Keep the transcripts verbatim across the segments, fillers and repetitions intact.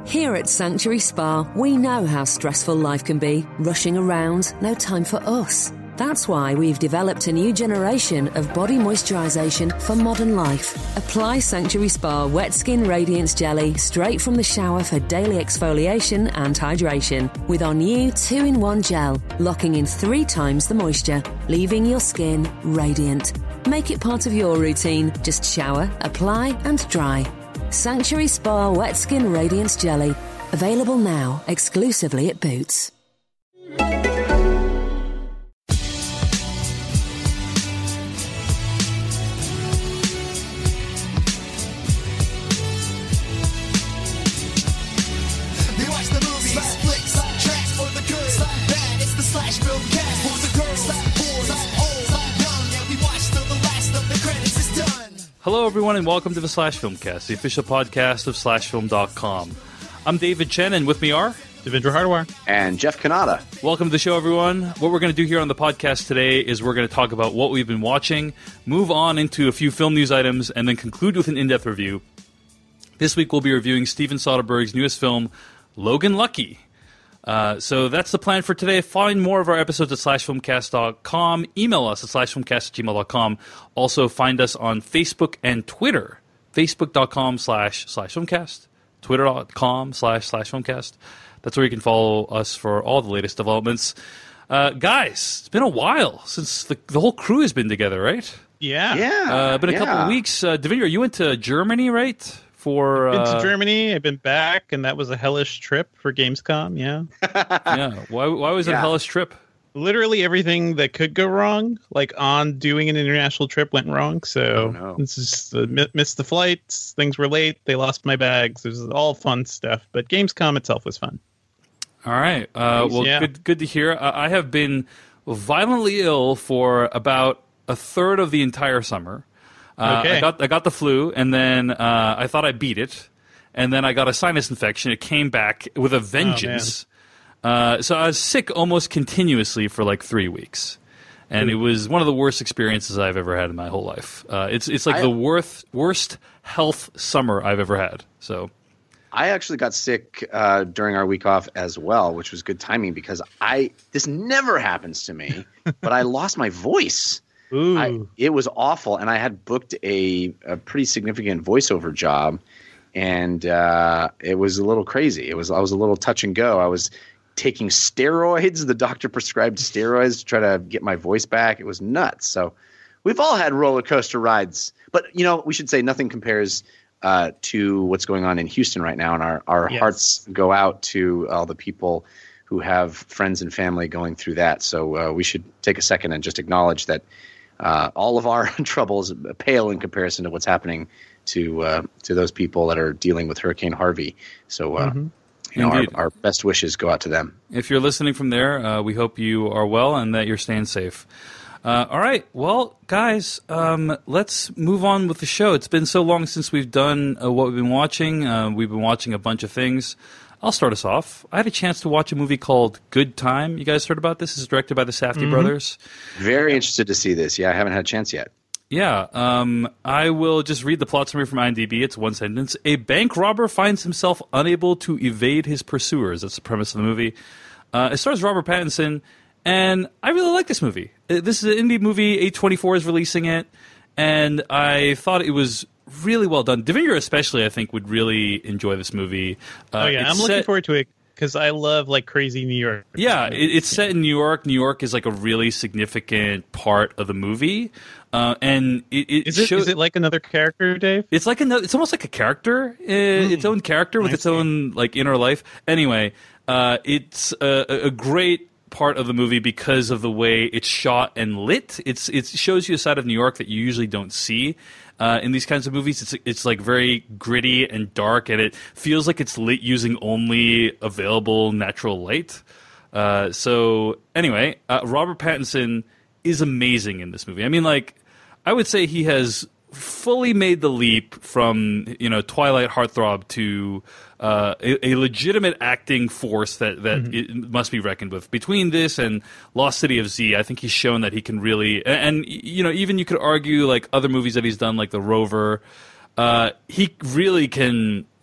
Here at Sanctuary Spa, we know how stressful life can be. Rushing around, no time for us. That's why we've developed a new generation of body moisturisation for modern life. Apply Sanctuary Spa Wet Skin Radiance Jelly straight from the shower for daily exfoliation and hydration with our new two in one gel, locking in three times the moisture, leaving your skin radiant. Make it part of your routine. Just shower, apply and dry. Sanctuary Spa Wet Skin Radiance Jelly. Available now, exclusively at Boots. Hello, everyone, and welcome to the Slash Filmcast, the official podcast of slash film dot com. I'm David Chen, and with me are Devindra Hardawar and Jeff Kanata. Welcome to the show, everyone. What we're going to do here on the podcast today is we're going to talk about what we've been watching, move on into a few film news items, and then conclude with an in-depth review. This week, we'll be reviewing Steven Soderbergh's newest film, Logan Lucky. Uh, so that's the plan for today. Find more of our episodes at slash filmcast dot com. Email us at slash filmcast at gmail dot com. Also, find us on Facebook and Twitter. Facebook dot com slash slash filmcast. Twitter dot com slash slash filmcast. That's where you can follow us for all the latest developments. Uh, guys, it's been a while since the, the whole crew has been together, right? Yeah. Yeah. Uh, been a yeah. couple of weeks. Uh, Devindra, you went to Germany, right? For, I've been uh, to Germany, I've been back, and that was a hellish trip for Gamescom, yeah. yeah. Why, why was it Yeah. a hellish trip? Literally everything that could go wrong, like on doing an international trip, went wrong. So Oh, no. this is uh, mi- missed the flights, things were late, they lost my bags. It was all fun stuff, but Gamescom itself was fun. All right. Uh, well, Yeah. good good to hear. Uh, I have been violently ill for about a third of the entire summer. Uh, Okay. I got I got the flu, and then uh, I thought I beat it, and then I got a sinus infection. It came back with a vengeance. uh, so I was sick almost continuously for like three weeks, and it was one of the worst experiences I've ever had in my whole life. Uh, it's it's like I- the worst worst health summer I've ever had. So. I actually got sick uh, during our week off as well, which was good timing because I this never happens to me, but I lost my voice. Ooh. I, it was awful, and I had booked a, a pretty significant voiceover job, and uh, it was a little crazy. It was I was a little touch and go. I was taking steroids. The doctor prescribed steroids to try to get my voice back. It was nuts. So we've all had roller coaster rides, but you know we should say nothing compares uh, to what's going on in Houston right now, and our our Yes. hearts go out to all the people who have friends and family going through that. So uh, we should take a second and just acknowledge that. Uh, all of our troubles pale in comparison to what's happening to uh, to those people that are dealing with Hurricane Harvey. So, uh, Mhm. you know, our, Indeed. our best wishes go out to them. If you're listening from there, uh, we hope you are well and that you're staying safe. Uh, all right. Well, guys, um, let's move on with the show. It's been so long since we've done uh, what we've been watching. Uh, we've been watching a bunch of things. I'll start us off. I had a chance to watch a movie called Good Time. You guys heard about this? This is directed by the Safdie Mhm. brothers. Very interested to see this. Yeah, I haven't had a chance yet. Yeah, um, I will just read the plot summary from IMDb. It's one sentence. A bank robber finds himself unable to evade his pursuers. That's the premise of the movie. Uh, it stars Robert Pattinson, and I really like this movie. Uh, This is an indie movie. A twenty-four is releasing it, and I thought it was really well done. Devindra especially, I think, would really enjoy this movie. Uh, Oh, yeah, it's I'm looking set- forward to it because I love, like, crazy New York. Yeah, it, it's set in New York. New York is like a really significant part of the movie, uh, and it, it Is it, shows. is it like another character, Dave? It's like another. It's almost like a character, uh, its own character with I its see. own like inner life. Anyway, uh, it's a, a great part of the movie because of the way it's shot and lit. It's it shows you a side of New York that you usually don't see uh, in these kinds of movies. It's it's like very gritty and dark, and it feels like it's lit using only available natural light. Uh, so anyway, uh, Robert Pattinson is amazing in this movie. I mean, like, I would say he has fully made the leap from, you know, Twilight heartthrob to uh, a, a legitimate acting force that, that Mm-hmm. it must be reckoned with. Between this and Lost City of Z, I think he's shown that he can really, and, and you know, even you could argue like other movies that he's done, like The Rover, uh, he really can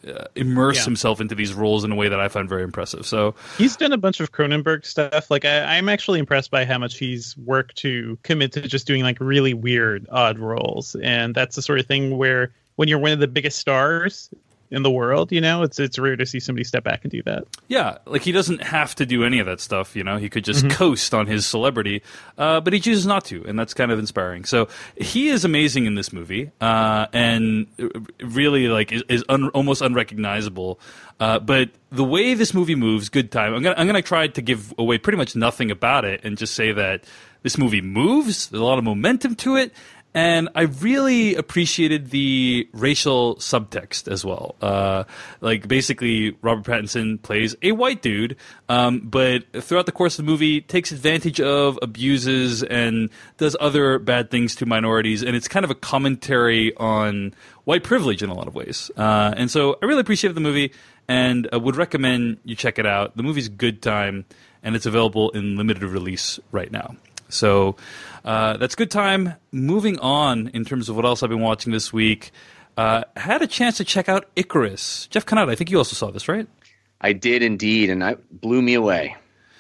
uh, immerse Yeah. himself into these roles in a way that I find very impressive. So He's done a bunch of Cronenberg stuff. Like I, I'm actually impressed by how much he's worked to commit to just doing like really weird, odd roles. And that's the sort of thing where when you're one of the biggest stars in the world, you know, it's it's rare to see somebody step back and do that. yeah, like he doesn't have to do any of that stuff. You know, he could just coast on his celebrity, uh, but he chooses not to, and that's kind of inspiring. So he is amazing in this movie, uh, and really like is, is un- almost unrecognizable. Uh, but the way this movie moves, good time. I'm gonna I'm gonna try to give away pretty much nothing about it, and just say that this movie moves. There's a lot of momentum to it. And I really appreciated the racial subtext as well. Uh, like, basically, Robert Pattinson plays a white dude, um, but throughout the course of the movie, takes advantage of, abuses, and does other bad things to minorities. And it's kind of a commentary on white privilege in a lot of ways. Uh, and so I really appreciated the movie, and uh, would recommend you check it out. The movie's good time, and it's available in limited release right now. So uh, that's good time. Moving on in terms of what else I've been watching this week, uh, had a chance to check out Icarus. Jeff Cannata, I think you also saw this, right? I did indeed, and it blew me away.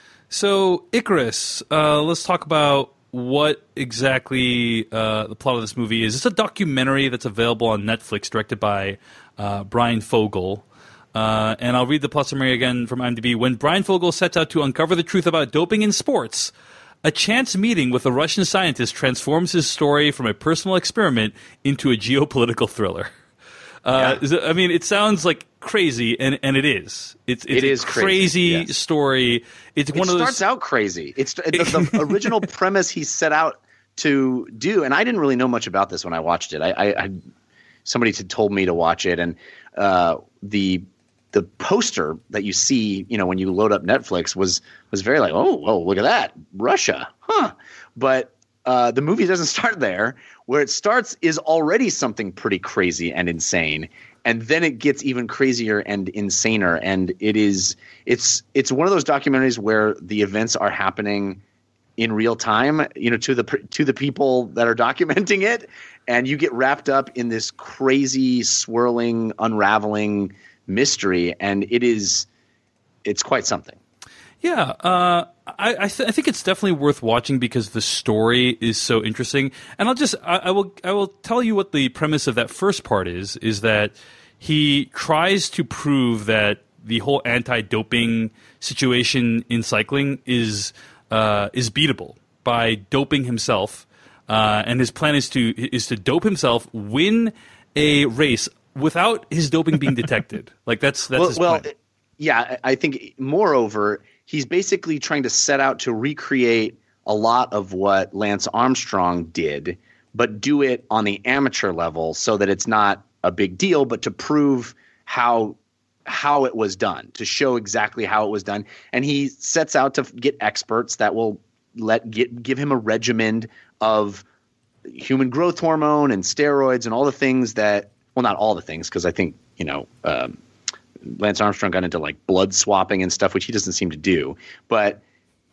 So Icarus, uh, let's talk about what exactly uh, the plot of this movie is. It's a documentary that's available on Netflix, directed by uh, Brian Fogel. Uh, and I'll read the plot summary again from IMDb. When Brian Fogel sets out to uncover the truth about doping in sports, a chance meeting with a Russian scientist transforms his story from a personal experiment into a geopolitical thriller. Uh, Yeah. I mean, it sounds like crazy, and, and it is. It's, it's It a is crazy, crazy, yes. story. It's It one of those. starts out crazy. It's the, the original premise he set out to do, and I didn't really know much about this when I watched it. I, I, I somebody had told me to watch it, and uh, the the poster that you see, you know, when you load up Netflix was was very like, oh, oh, look at that, Russia, huh? But uh, the movie doesn't start there. Where it starts is already something pretty crazy and insane, and then it gets even crazier and insaner. And it is it's it's one of those documentaries where the events are happening in real time, you know, to the to the people that are documenting it, and you get wrapped up in this crazy, swirling, unraveling mystery, and it is it's quite something. Yeah, uh, I I, th- I think it's definitely worth watching because the story is so interesting. And I'll just I, I will I will tell you what the premise of that first part is. Is that he tries to prove that the whole anti-doping situation in cycling is uh, is beatable by doping himself, uh, and his plan is to is to dope himself, win a race without his doping being detected. Like that's that's well, his well plan. yeah, I think moreover, he's basically trying to set out to recreate a lot of what Lance Armstrong did, but do it on the amateur level so that it's not a big deal, but to prove how how it was done, to show exactly how it was done. And he sets out to get experts that will let get give him a regimen of human growth hormone and steroids and all the things that – well, not all the things, because I think, you know, um, Lance Armstrong got into like blood swapping and stuff, which he doesn't seem to do. But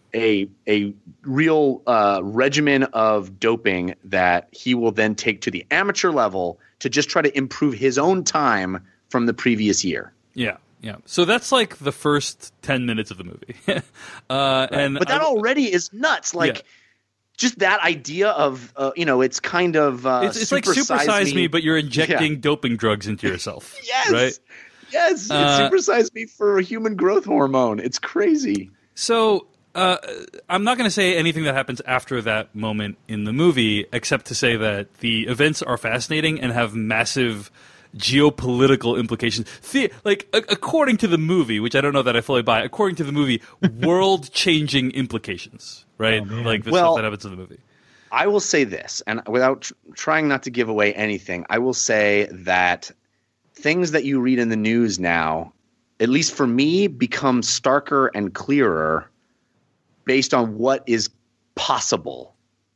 a a real uh, regimen of doping that he will then take to the amateur level to just try to improve his own time from the previous year. Yeah, yeah. So that's like the first ten minutes of the movie. uh, Right. and But that I- already is nuts. Like Yeah. just that idea of, uh, you know, it's kind of uh, it's, it's like supersize me, but you're injecting Yeah. doping drugs into yourself. Yes. Right? Yes. Uh, It supersized me for human growth hormone. It's crazy. So uh, I'm not going to say anything that happens after that moment in the movie, except to say that the events are fascinating and have massive geopolitical implications. The, like, a- according to the movie, which I don't know that I fully buy, according to the movie, world-changing implications, right? Like the Well- stuff that happens in the movie. I will say this, and without tr- trying not to give away anything, I will say that things that you read in the news now, at least for me, become starker and clearer based on what is possible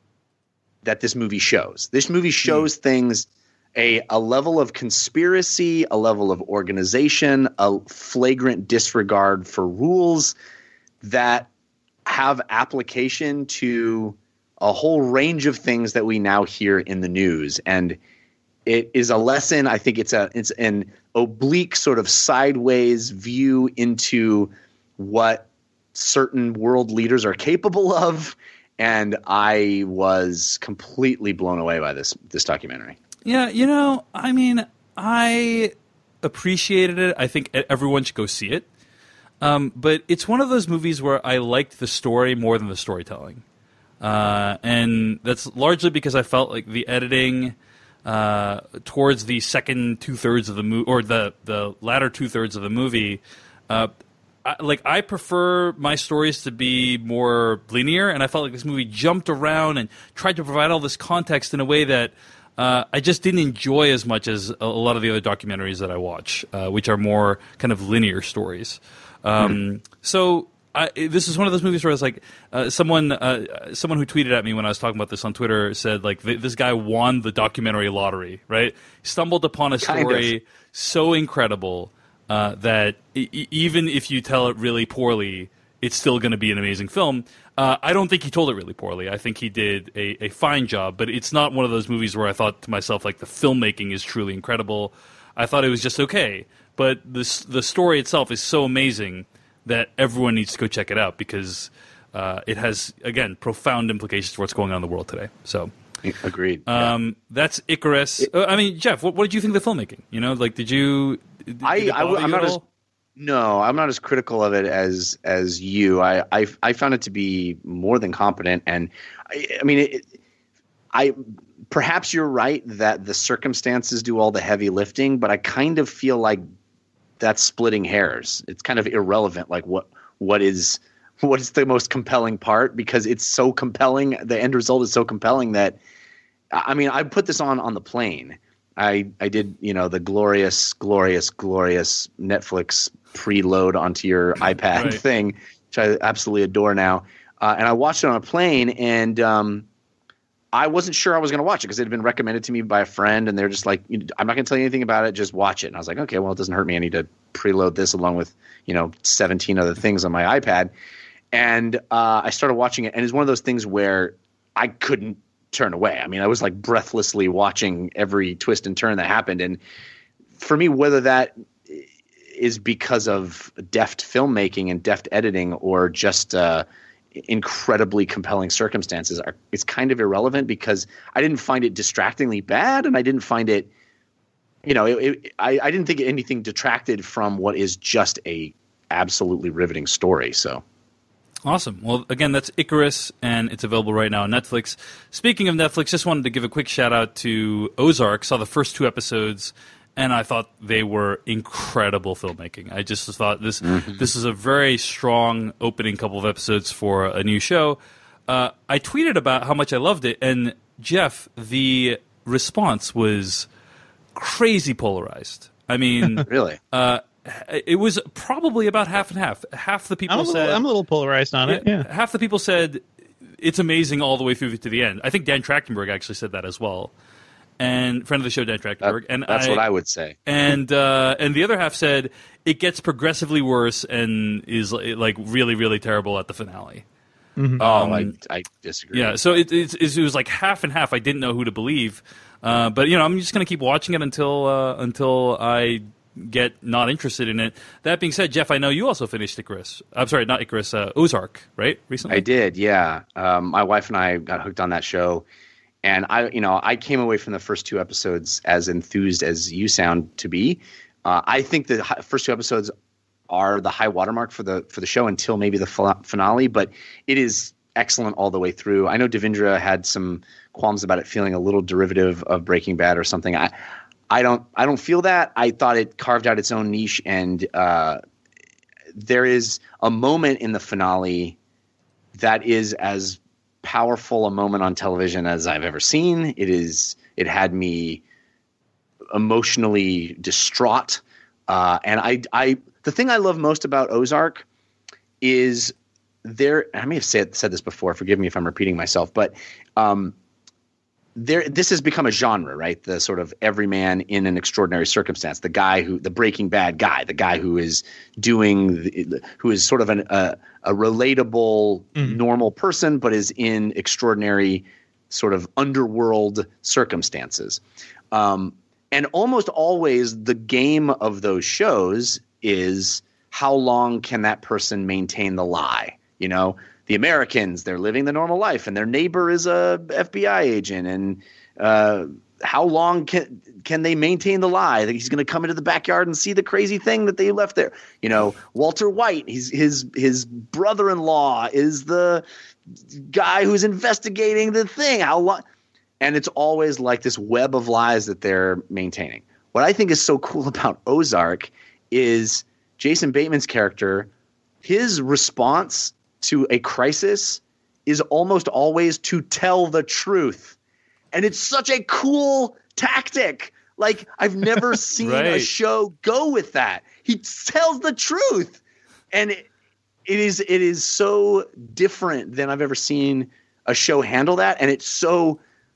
that this movie shows. This movie shows things, a, a level of conspiracy, a level of organization, a flagrant disregard for rules that have application to a whole range of things that we now hear in the news. And it is a lesson. I think it's a it's an oblique sort of sideways view into what certain world leaders are capable of, and I was completely blown away by this this documentary. Yeah, you know, I mean, I appreciated it. I think everyone should go see it. Um, but it's one of those movies where I liked the story more than the storytelling. Uh, and that's largely because I felt like the editing uh, towards the second two-thirds of the movie, or the, the latter two-thirds of the movie, uh, I, like I prefer my stories to be more linear, and I felt like this movie jumped around and tried to provide all this context in a way that uh, I just didn't enjoy as much as a, a lot of the other documentaries that I watch, uh, which are more kind of linear stories. Um, mm-hmm. So I, this is one of those movies where I was like, uh, someone, uh, someone who tweeted at me when I was talking about this on Twitter said, like, th- this guy won the documentary lottery, right? Stumbled upon a story kind of. so incredible uh, that e- even if you tell it really poorly, it's still going to be an amazing film. Uh, I don't think he told it really poorly. I think he did a, a fine job, but it's not one of those movies where I thought to myself, like, the filmmaking is truly incredible. I thought it was just okay. But the the story itself is so amazing that everyone needs to go check it out because uh, it has, again, profound implications for what's going on in the world today. So, agreed. Um, yeah. That's Icarus. It, uh, I mean, Jeff, what, what did you think of the filmmaking? You know, like, did you? Did, I, did it I I'm not as no, I'm not as critical of it as as you. I I, I found it to be more than competent, and I, I mean, it, I. Perhaps you're right that the circumstances do all the heavy lifting, but I kind of feel like that's splitting hairs. It's kind of irrelevant. Like what what is what is the most compelling part? Because it's so compelling. The end result is so compelling that I mean, I put this on on the plane. I I did you know the glorious, glorious, glorious Netflix preload onto your iPad right. thing, which I absolutely adore now. Uh, and I watched it on a plane, and um, I wasn't sure I was going to watch it because it had been recommended to me by a friend, and they're just like, I'm not going to tell you anything about it, just watch it. And I was like, okay, well, it doesn't hurt me. I need to preload this along with, you know, seventeen other things on my iPad. And uh, I started watching it, and it's one of those things where I couldn't turn away. I mean, I was like breathlessly watching every twist and turn that happened. And for me, whether that is because of deft filmmaking and deft editing or just uh, – incredibly compelling circumstances are it's kind of irrelevant because I didn't find it distractingly bad, and I didn't find it, you know, it, it, I, I didn't think anything detracted from what is just a absolutely riveting story. So awesome. Well, again, that's Icarus, and it's available right now on Netflix. Speaking of Netflix, just wanted to give a quick shout out to Ozark. Saw the first two episodes, and I thought they were incredible filmmaking. I just thought this mm-hmm. this is a very strong opening couple of episodes for a new show. Uh, I tweeted about how much I loved it, and Jeff, the response was crazy polarized. I mean, really, uh, it was probably about half and half. Half the people I'm a little, said I'm a little polarized on it. Yeah, half the people said it's amazing all the way through to the end. I think Dan Trachtenberg actually said that as well. And friend of the show, Dan Trachtenberg. That, and that's I, what I would say. And uh, and the other half said it gets progressively worse and is like really, really terrible at the finale. Mm-hmm. Um, oh, I, I disagree. Yeah, so it, it, it was like half and half. I didn't know who to believe. Uh, but, you know, I'm just going to keep watching it until uh, until I get not interested in it. That being said, Jeff, I know you also finished Icarus. I'm sorry, not Icarus, uh, Ozark, right, recently? I did, yeah. Um, my wife and I got hooked on that show. And I, you know, I came away from the first two episodes as enthused as you sound to be. Uh, I think the first two episodes are the high watermark for the for the show until maybe the finale, but it is excellent all the way through. I know Devindra had some qualms about it feeling a little derivative of Breaking Bad or something. I, I don't, I don't feel that. I thought it carved out its own niche, and uh, there is a moment in the finale that is as powerful a moment on television as I've ever seen. It is. It had me emotionally distraught, uh, and I, I. The thing I love most about Ozark is there. I may have said said this before. Forgive me if I'm repeating myself, but um, there. This has become a genre, right? The sort of everyman in an extraordinary circumstance. The guy who, the Breaking Bad guy, the guy who is doing, the, who is sort of an, a a relatable, mm. normal person, but is in extraordinary sort of underworld circumstances. Um, and almost always the game of those shows is how long can that person maintain the lie? You know, the Americans, they're living the normal life and their neighbor is a F B I agent. And uh, how long can can they maintain the lie that he's going to come into the backyard and see the crazy thing that they left there? You know, Walter White, he's, his his brother-in-law is the guy who's investigating the thing. How long? And it's always like this web of lies that they're maintaining. What I think is so cool about Ozark is Jason Bateman's character, his response to a crisis is almost always to tell the truth. And it's such a cool tactic. Like, I've never seen right. a show go with that. He tells the truth. And it, it is it is so different than I've ever seen a show handle that. And it's so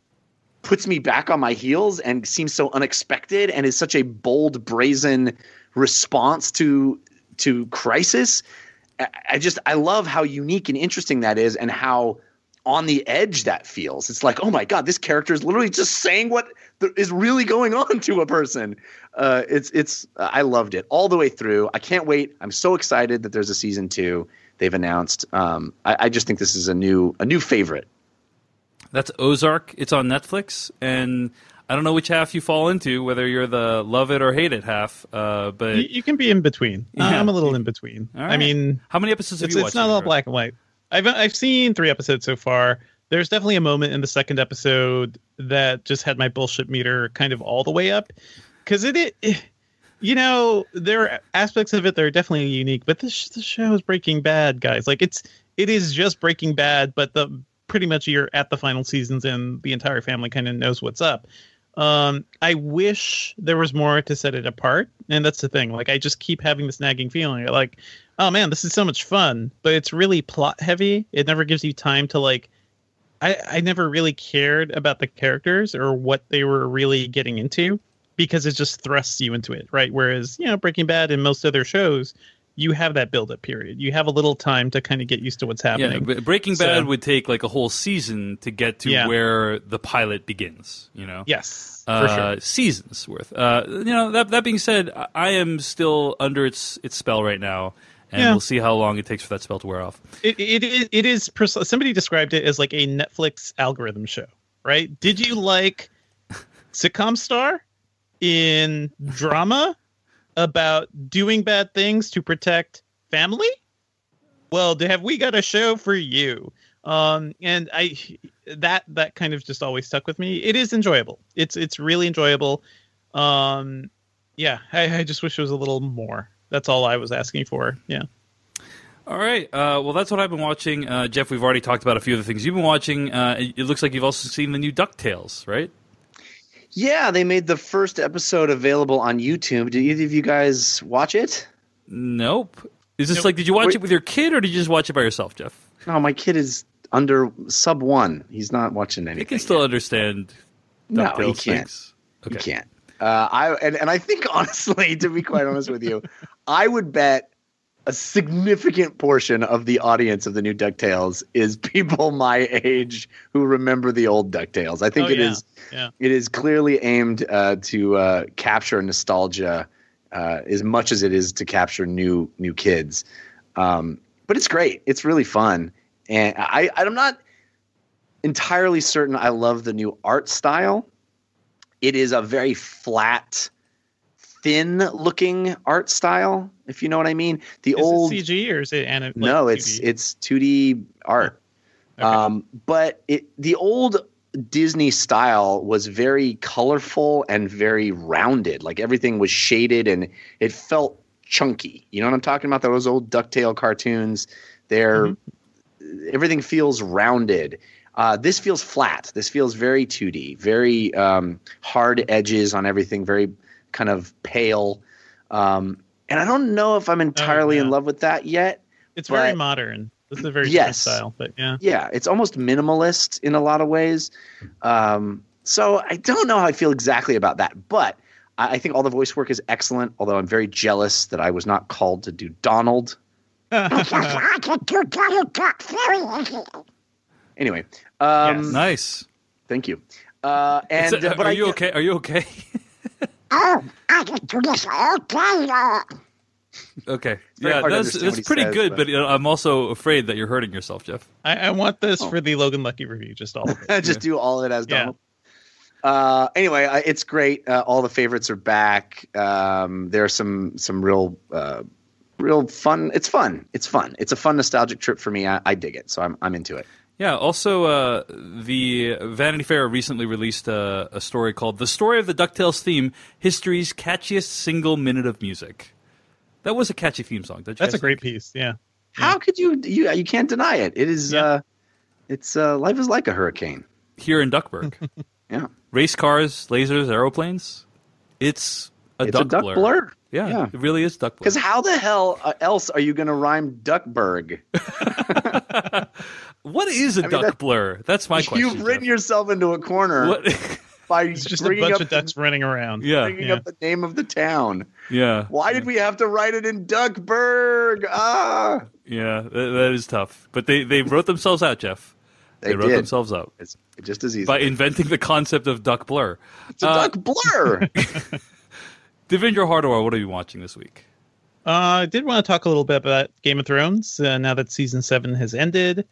puts me back on my heels and seems so unexpected and is such a bold, brazen response to to crisis. I, I just I love how unique and interesting that is and how on the edge that feels. It's like, oh my God, this character is literally just saying what th- is really going on to a person. Uh, it's it's I loved it all the way through. I can't wait. I'm so excited that there's a season two. They've announced. Um, I, I just think this is a new a new favorite. That's Ozark. It's on Netflix, and I don't know which half you fall into, whether you're the love it or hate it half. Uh, but you, you can be in between. Uh, Yeah. I'm a little in between. All right. I mean, how many episodes have it's, you it's watched? not all Andrew? black and white. I've I've seen three episodes so far. There's definitely a moment in the second episode that just had my bullshit meter kind of all the way up, because it, it, it, you know, there are aspects of it that are definitely unique. But this the show is Breaking Bad, guys. Like it's it is just Breaking Bad, but the pretty much you're at the final seasons and the entire family kind of knows what's up. Um, I wish there was more to set it apart. And that's the thing. Like, I just keep having this nagging feeling like, oh man, this is so much fun, but it's really plot heavy. It never gives you time to like, I, I never really cared about the characters or what they were really getting into because it just thrusts you into it. Right. Whereas, you know, Breaking Bad and most other shows, you have that build-up period. You have a little time to kind of get used to what's happening. Yeah, but Breaking Bad So- would take like a whole season to get to Yeah. where the pilot begins. You know, Yes, for uh, sure. seasons worth. Uh, you know, that that being said, I- I am still under its its spell right now, and Yeah. we'll see how long it takes for that spell to wear off. It, it, it, it is, pers- somebody described it as like a Netflix algorithm show, right? Did you like Sitcom Star in drama about doing bad things to protect family? Well, have we got a show for you? Um, and I that that kind of just always stuck with me. It is enjoyable. It's it's really enjoyable. Um, yeah, I, I just wish it was a little more. That's all I was asking for. Yeah. All right. Uh, well, that's what I've been watching. Uh, Jeff, we've already talked about a few of the things you've been watching. Uh, it, it looks like you've also seen the new DuckTales, right? Yeah, they made the first episode available on YouTube. Did either of you guys watch it? Nope. Is this Nope. like, did you watch Wait. it with your kid, or did you just watch it by yourself, Jeff? No, my kid is under sub one. He's not watching anything. He can still understand No, DuckTales he can't. things. Okay. You can't. Uh, I and, and I think honestly, to be quite honest with you, I would bet a significant portion of the audience of the new DuckTales is people my age who remember the old DuckTales. I think Oh, it yeah. is Yeah. it is clearly aimed uh, to uh, capture nostalgia uh, as much as it is to capture new new kids. Um, but it's great. It's really fun, and I I'm not entirely certain I love the new art style. It is a very flat, thin-looking art style, if you know what I mean. The Is old it C G or is it anim- like no, it's two D? it's two D art. Okay. Um, but it the old Disney style was very colorful and very rounded. Like everything was shaded and it felt chunky. You know what I'm talking about? Those old DuckTale cartoons. They're everything feels rounded. Uh, this feels flat. This feels very two D, very um, hard edges on everything, very kind of pale. Um, and I don't know if I'm entirely yeah. in love with that yet. It's very but- modern. This is a very Yes. different style, but yeah. Yeah, it's almost minimalist in a lot of ways. Um, so I don't know how I feel exactly about that, but I, I think all the voice work is excellent. Although I'm very jealous that I was not called to do Donald. Anyway, um, Yes. Nice. thank you. Uh, and Is it- uh, but are I, you okay? Are you okay? Oh, I can do this. Okay. Okay. very Yeah, hard to that's, understand what that's he pretty says, good, but- but uh, I'm also afraid that you're hurting yourself, Jeff. I, I want this for the Logan Lucky review, just all of it. Just do all of it as Yeah. Donald. Uh, anyway, I, it's great. Uh, all the favorites are back. Um, there are some some real uh, real fun. It's fun. It's fun. It's a fun nostalgic trip for me. I, I dig it, so I'm I'm into it. Yeah, also, uh, the Vanity Fair recently released a, a story called The Story of the DuckTales Theme, History's Catchiest Single Minute of Music. That was a catchy theme song. Don't you That's a guys great think? piece. Yeah. How could you you you can't deny it? It is. Yeah. Uh, it's uh, life is like a hurricane. Here in Duckburg. Yeah, Race cars, lasers, aeroplanes. It's a it's duck a duck blur. blur. Yeah, Yeah. it really is duck blur. Because how the hell uh, else are you going to rhyme Duckburg? What is a mean, duck that- blur? That's my question. You've written Jeff. yourself into a corner What? by It's just a bringing bunch up of ducks running around. yeah, bringing Yeah. up the name of the town. yeah, Why did we have to write it in Duckburg? Ah, yeah. That, that is tough. But they, they wrote themselves out, Jeff. They wrote did. themselves out it's just as easy. by inventing the concept of duck blur. It's a Uh, duck blur. Devendra Hardawar, what are you watching this week? Uh, I did want to talk a little bit about Game of Thrones uh, now that season seven has ended.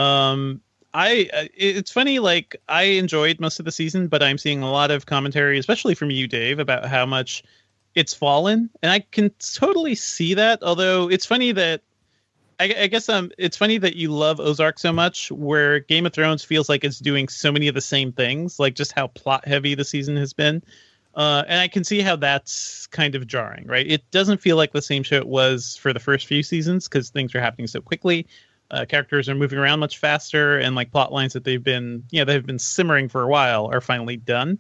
Um, I uh, it's funny, like I enjoyed most of the season, but I'm seeing a lot of commentary, especially from you, Dave, about how much it's fallen, and I can totally see that. Although it's funny that I, I guess um, it's funny that you love Ozark so much, where Game of Thrones feels like it's doing so many of the same things, like just how plot heavy the season has been. Uh, and I can see how that's kind of jarring, right? It doesn't feel like the same show it was for the first few seasons because things are happening so quickly. Uh, characters are moving around much faster, and like plot lines that they've been, you know, they've been simmering for a while are finally done.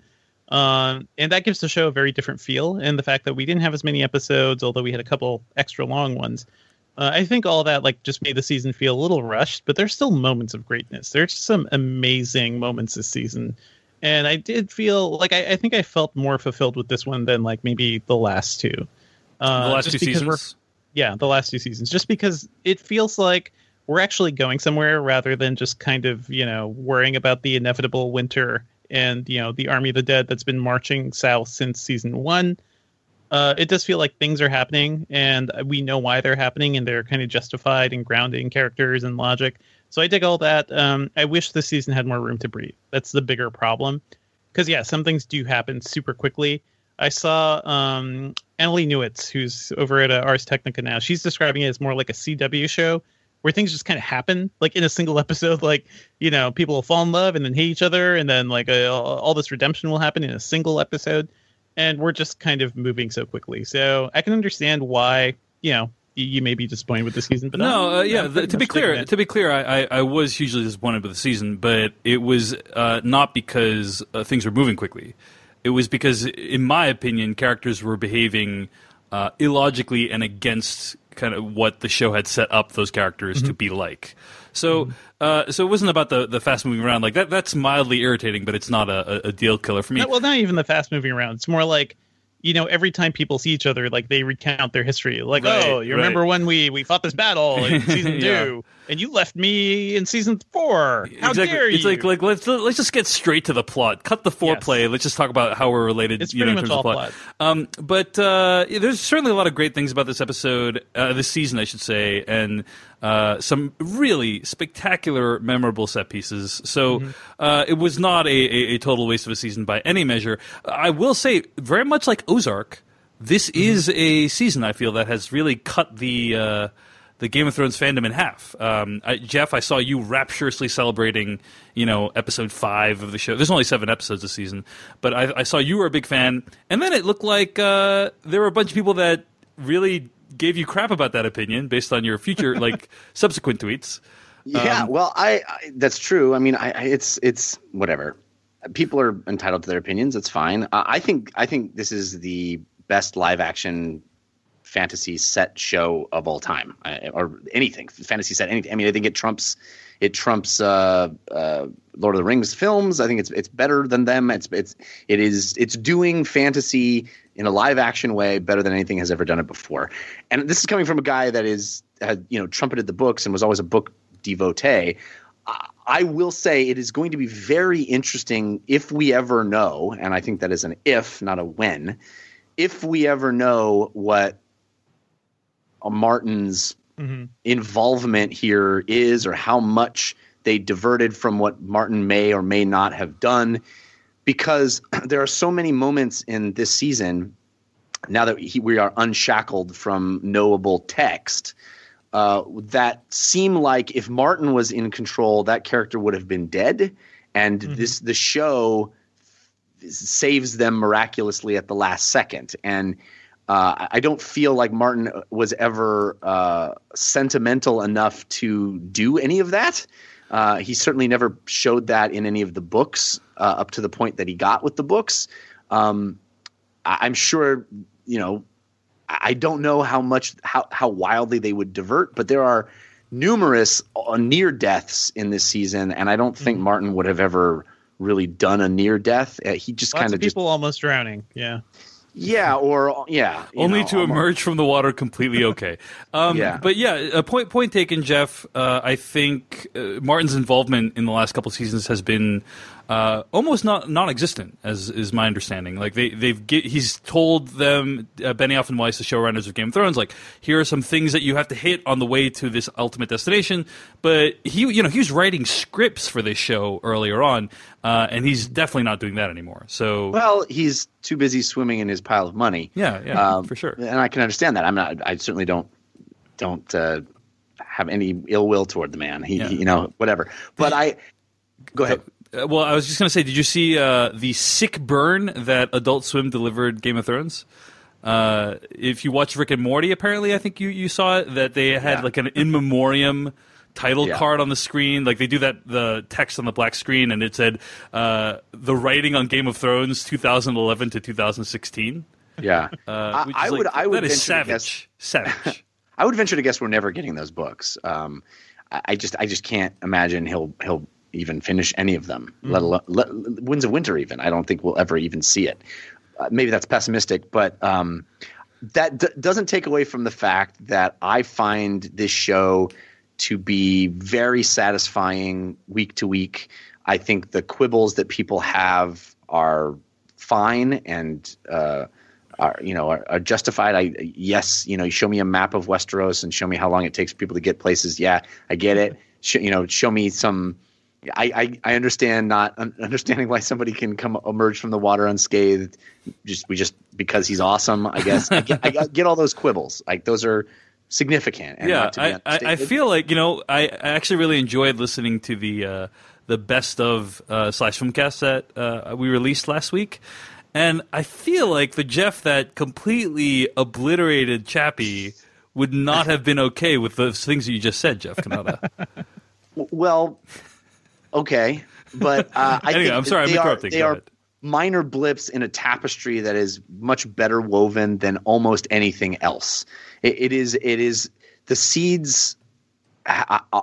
Um, and that gives the show a very different feel. And the fact that we didn't have as many episodes, although we had a couple extra long ones, uh, I think all that like just made the season feel a little rushed. But there's still moments of greatness. There's some amazing moments this season. And I did feel like I, I think I felt more fulfilled with this one than like maybe the last two. Uh, The last just two because we're- seasons? Yeah, the last two seasons. Just because it feels like we're actually going somewhere rather than just kind of, you know, worrying about the inevitable winter and, you know, the Army of the Dead that's been marching south since season one. Uh, it does feel like things are happening and we know why they're happening and they're kind of justified and grounded in characters and logic. So I dig all that. Um, I wish this season had more room to breathe. That's the bigger problem. Because, yeah, some things do happen super quickly. I saw um, Annalie Newitz, who's over at uh, Ars Technica now. She's describing it as more like a C W show where things just kind of happen, like in a single episode. Like, you know, people will fall in love and then hate each other. And then, like, uh, all this redemption will happen in a single episode. And we're just kind of moving so quickly. So I can understand why, you know, you may be disappointed with the season, but No, I'm- uh, yeah. I'm The, pretty to be much digging clear, it. to be clear, I, I, I was hugely disappointed with the season, but it was uh, not because uh, things were moving quickly. It was because, in my opinion, characters were behaving uh, illogically and against kind of what the show had set up those characters Mm-hmm. to be like. So, uh, so it wasn't about the, the fast moving around like that. That's mildly irritating, but it's not a, a deal killer for me. No, well, not even the fast moving around. It's more like, you know, every time people see each other, like they recount their history. Like, Right, oh, you right. remember when we, we fought this battle in season Yeah. two, and you left me in season four. How exactly. dare you? It's like like let's let's just get straight to the plot. Cut the foreplay. Let's just talk about how we're related. It's you know, pretty in terms much of all plot. Um, but uh, yeah, there's certainly a lot of great things about this episode, uh, this season, I should say, and uh, some really spectacular, memorable set pieces. So Mm-hmm. uh, it was not a, a, a total waste of a season by any measure. I will say, very much like Ozark, this Mm-hmm. is a season I feel that has really cut the. Uh, the Game of Thrones fandom in half. Um, I, Jeff, I saw you rapturously celebrating, you know, episode five of the show. There's only seven episodes this season, but I, I saw you were a big fan, and then it looked like uh, there were a bunch of people that really gave you crap about that opinion based on your future, like subsequent tweets. Yeah, Um, well, I, I that's true. I mean, I, I it's it's whatever. People are entitled to their opinions. It's fine. Uh, I think I think this is the best live action fantasy set show of all time, uh, or anything fantasy set anything. I mean, I think it trumps it trumps uh, uh, Lord of the Rings films. I think it's it's better than them. It's it's it is it's doing fantasy in a live action way better than anything has ever done it before. And this is coming from a guy that is had you know trumpeted the books and was always a book devotee. I will say it is going to be very interesting if we ever know, and I think that is an if, not a when, if we ever know what Martin's mm-hmm. involvement here is, or how much they diverted from what Martin may or may not have done, because there are so many moments in this season, now that he, we are unshackled from knowable text, uh, that seem like if Martin was in control, that character would have been dead, and mm-hmm. this the show saves them miraculously at the last second. And uh, I don't feel like Martin was ever uh, sentimental enough to do any of that. Uh, he certainly never showed that in any of the books uh, up to the point that he got with the books. Um, I- I'm sure, you know, I don't know how much, how, how wildly they would divert, but there are numerous uh, near deaths in this season. And I don't mm-hmm. think Martin would have ever really done a near death. Uh, he just kind of people just, almost drowning. Yeah. Yeah, or yeah, only know, to almost. emerge from the water completely okay. Um, yeah. But yeah, a point point taken, Jeff. Uh, I think uh, Martin's involvement in the last couple of seasons has been uh, almost not non-existent, as is my understanding. Like they they've get, he's told them uh, Benioff and Weiss, the showrunners of Game of Thrones, like here are some things that you have to hit on the way to this ultimate destination. But he you know he was writing scripts for this show earlier on. Uh, and he's definitely not doing that anymore. So, well, he's too busy swimming in his pile of money. Yeah, yeah, um, for sure. And I can understand that. I'm not. I certainly don't don't uh, have any ill will toward the man. He, yeah. he you know, whatever. But I go ahead. Uh, well, I was just going to say, did you see uh, the sick burn that Adult Swim delivered Game of Thrones? Uh, if you watch Rick and Morty, apparently, I think you, you saw it, that they had yeah. like an in memoriam title yeah. card on the screen. Like they do that, the text on the black screen, and it said uh, the writing on Game of Thrones two thousand eleven to two thousand sixteen. Yeah, uh, I, I would. like, I would. That is savage. Guess, savage. I would venture to guess we're never getting those books. Um, I, I just. I just can't imagine he'll. He'll even finish any of them. Mm. Let alone let, Winds of Winter. Even I don't think we'll ever even see it. Uh, maybe that's pessimistic, but um, that d- doesn't take away from the fact that I find this show to be very satisfying week to week. I think the quibbles that people have are fine and uh, are you know are, are justified. I yes, you know, you show me a map of Westeros and show me how long it takes people to get places. Yeah, I get it. Sh- you know, show me some. I, I, I understand not un- understanding why somebody can come emerge from the water unscathed. Just we just because he's awesome. I guess I get, I get all those quibbles. Like those are significant. And yeah, not to be I, I, I feel like you know I, I actually really enjoyed listening to the uh, the best of uh, slash filmcast that uh, we released last week, and I feel like the Jeff that completely obliterated Chappie would not have been okay with those things that you just said, Jeff Kanata. Well, okay, but uh, I anyway, think I'm sorry, I'm they interrupting. Are, they are minor blips in a tapestry that is much better woven than almost anything else. It, it is. It is the seeds. Uh, uh,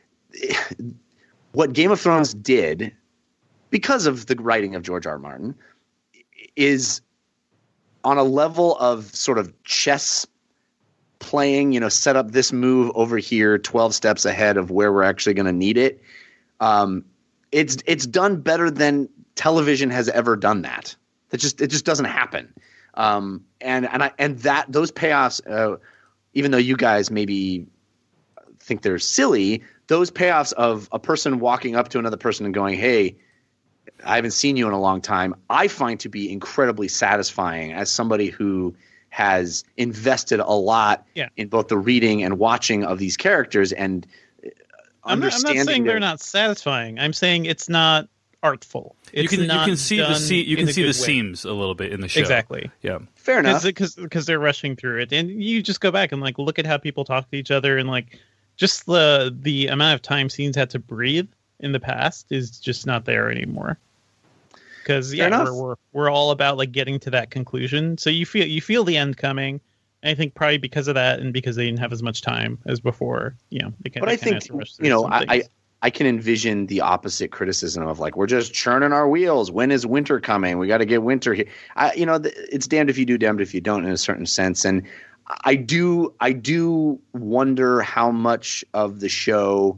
what Game of Thrones did, because of the writing of George R. R. Martin, is on a level of sort of chess playing, you know, set up this move over here twelve steps ahead of where we're actually going to need it. Um, it's it's done better than television has ever done that. That just it just doesn't happen. Um, and and I and that those payoffs, uh, even though you guys maybe think they're silly, those payoffs of a person walking up to another person and going, "Hey, I haven't seen you in a long time," I find to be incredibly satisfying as somebody who has invested a lot yeah. in both the reading and watching of these characters and I'm not, I'm not saying their, they're not satisfying. I'm saying it's not artful. It's you can not you can see the se- you can see the way. seams a little bit in the show. Exactly. Yeah. Fair enough. Because because they're rushing through it, and you just go back and like look at how people talk to each other, and like just the the amount of time scenes had to breathe in the past is just not there anymore. Because yeah, we're, we're we're all about like getting to that conclusion. So you feel you feel the end coming. And I think probably because of that, and because they didn't have as much time as before, you know. They can, but they I think you know, I, I I can envision the opposite criticism of like we're just churning our wheels. When is winter coming? We got to get winter here. I, you know, it's damned if you do, damned if you don't, in a certain sense. And I do I do wonder how much of the show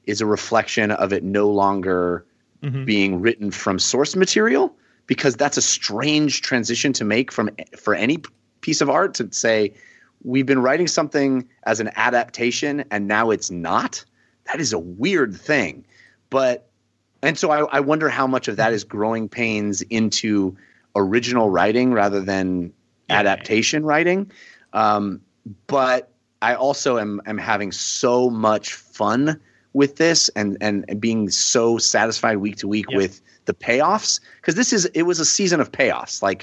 is a reflection of it no longer mm-hmm. being written from source material, because that's a strange transition to make from for any piece of art, to say we've been writing something as an adaptation and now it's not. That is a weird thing. But and so I, I wonder how much of that is growing pains into original writing rather than yeah. adaptation writing. Um, but I also am, am having so much fun with this and, and, and being so satisfied week to week yep. with the payoffs. Because this is it was a season of payoffs. Like,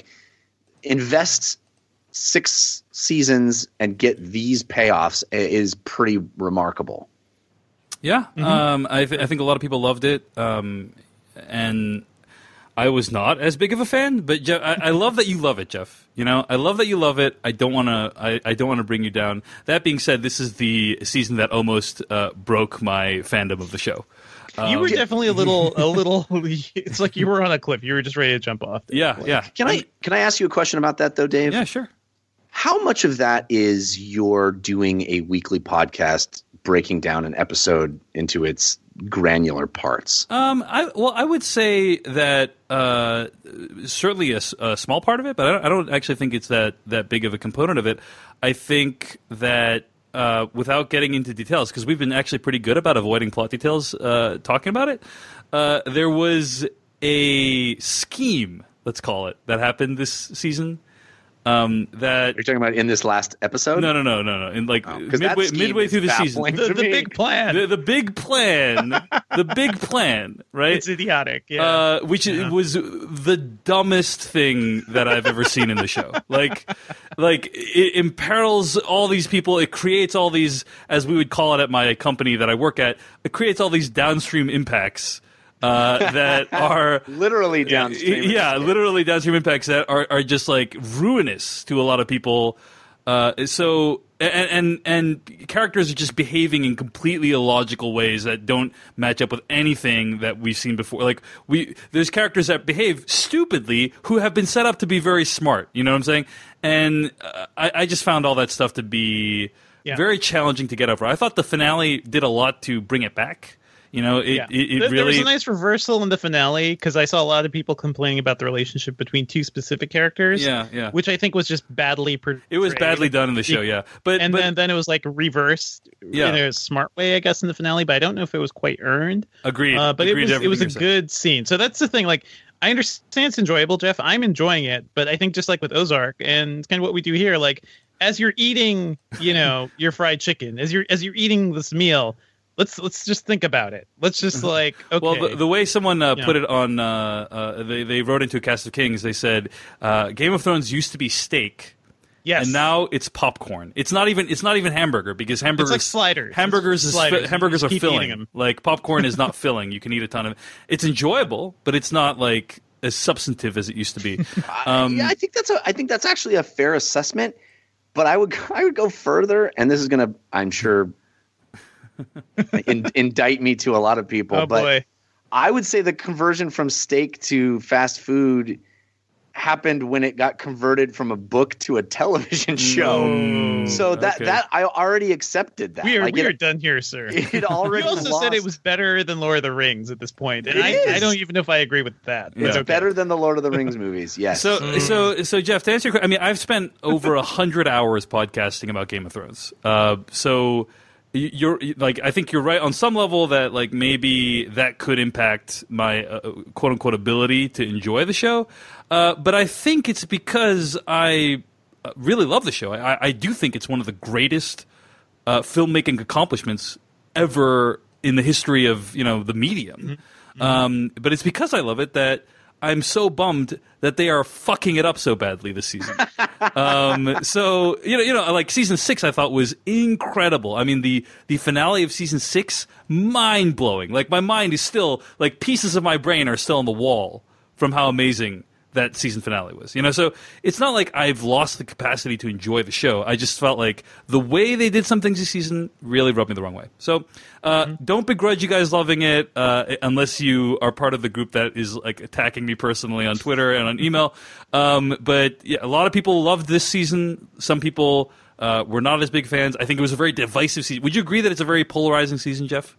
invest six seasons and get these payoffs is pretty remarkable. Yeah, mm-hmm. um, I, th- I think a lot of people loved it, um, and I was not as big of a fan. But Jeff, I, I love that you love it, Jeff. You know, I love that you love it. I don't want to. I, I don't want to bring you down. That being said, this is the season that almost uh, broke my fandom of the show. Um, you were definitely a little, a little. It's like you were on a cliff. You were just ready to jump off. There. Yeah, yeah. Can I can I ask you a question about that though, Dave? Yeah, sure. How much of that is you're doing a weekly podcast, breaking down an episode into its granular parts? Um, I well, I would say that uh, certainly a, a small part of it, but I don't, I don't actually think it's that that big of a component of it. I think that uh, without getting into details, because we've been actually pretty good about avoiding plot details, uh, talking about it, uh, there was a scheme, let's call it, that happened this season. Um, that you're talking about in this last episode? No, no, no, no, no. In like oh, midway, midway through the season, the, the big plan, the, the big plan, the big plan, right? It's idiotic, yeah. Uh, which yeah. was the dumbest thing that I've ever seen in the show. Like, like it imperils all these people. It creates all these, as we would call it at my company that I work at, it creates all these downstream impacts. Uh, that are literally downstream. Yeah, literally downstream impacts that are, are just like ruinous to a lot of people. Uh, so and, and and characters are just behaving in completely illogical ways that don't match up with anything that we've seen before. Like we, there's characters that behave stupidly who have been set up to be very smart. You know what I'm saying? And uh, I, I just found all that stuff to be yeah. very challenging to get over. I thought the finale did a lot to bring it back. You know, it, yeah. it, it there, really... There was a nice reversal in the finale, because I saw a lot of people complaining about the relationship between two specific characters. Yeah, yeah. Which I think was just badly portrayed. It was badly done in the show, yeah. But And but, then, then it was like reversed yeah. in a smart way, I guess, in the finale, but I don't know if it was quite earned. Agreed. Uh, but Agreed it was, it was a said. good scene. So that's the thing, like, I understand it's enjoyable, Jeff. I'm enjoying it, but I think just like with Ozark, and it's kind of what we do here, like, as you're eating, you know, your fried chicken, as you're as you're eating this meal, Let's let's just think about it. Let's just like okay. Well, the, the way someone uh, Yeah. put it on, uh, uh, they they wrote into Cast of Kings. They said uh, Game of Thrones used to be steak, yes, and now it's popcorn. It's not even it's not even hamburger, because hamburgers it's like sliders. Hamburgers It's is sliders. fi- hamburgers You are keep eating filling. them. Like popcorn is not filling. You can eat a ton of it. It's enjoyable, but it's not like as substantive as it used to be. Um, yeah, I think that's a I think that's actually a fair assessment. But I would I would go further, and this is gonna I'm sure. in, indict me to a lot of people, Oh but boy. I would say the conversion from steak to fast food happened when it got converted from a book to a television show. Mm, so that okay. that I already accepted that. We are Like, we it, are done here, sir. It already You also lost. said it was better than Lord of the Rings at this point, and It I, is. I don't even know if I agree with that. Yeah. It's But okay. better than the Lord of the Rings movies. Yes. So, so, so, Jeff, to answer your question, I mean, I've spent over a hundred hours podcasting about Game of Thrones. Uh, so, y- you're like, I think you're right on some level that like maybe that could impact my uh, quote unquote ability to enjoy the show. Uh, but I think it's because I uh, really love the show. I, I do think it's one of the greatest uh, filmmaking accomplishments ever in the history of you know the medium. Mm-hmm. Um, but it's because I love it that I'm so bummed that they are fucking it up so badly this season. um, so you know, you know, like season six, I thought was incredible. I mean, the the finale of season six, mind blowing. Like my mind is still like pieces of my brain are still on the wall from how amazing that season finale was. You know, so it's not like I've lost the capacity to enjoy the show. I just felt like the way they did some things this season really rubbed me the wrong way. So uh, mm-hmm. don't begrudge you guys loving it uh, unless you are part of the group that is like attacking me personally on Twitter and on email. Um, but yeah, a lot of people loved this season. Some people uh, were not as big fans. I think it was a very divisive season. Would you agree that it's a very polarizing season, Jeff?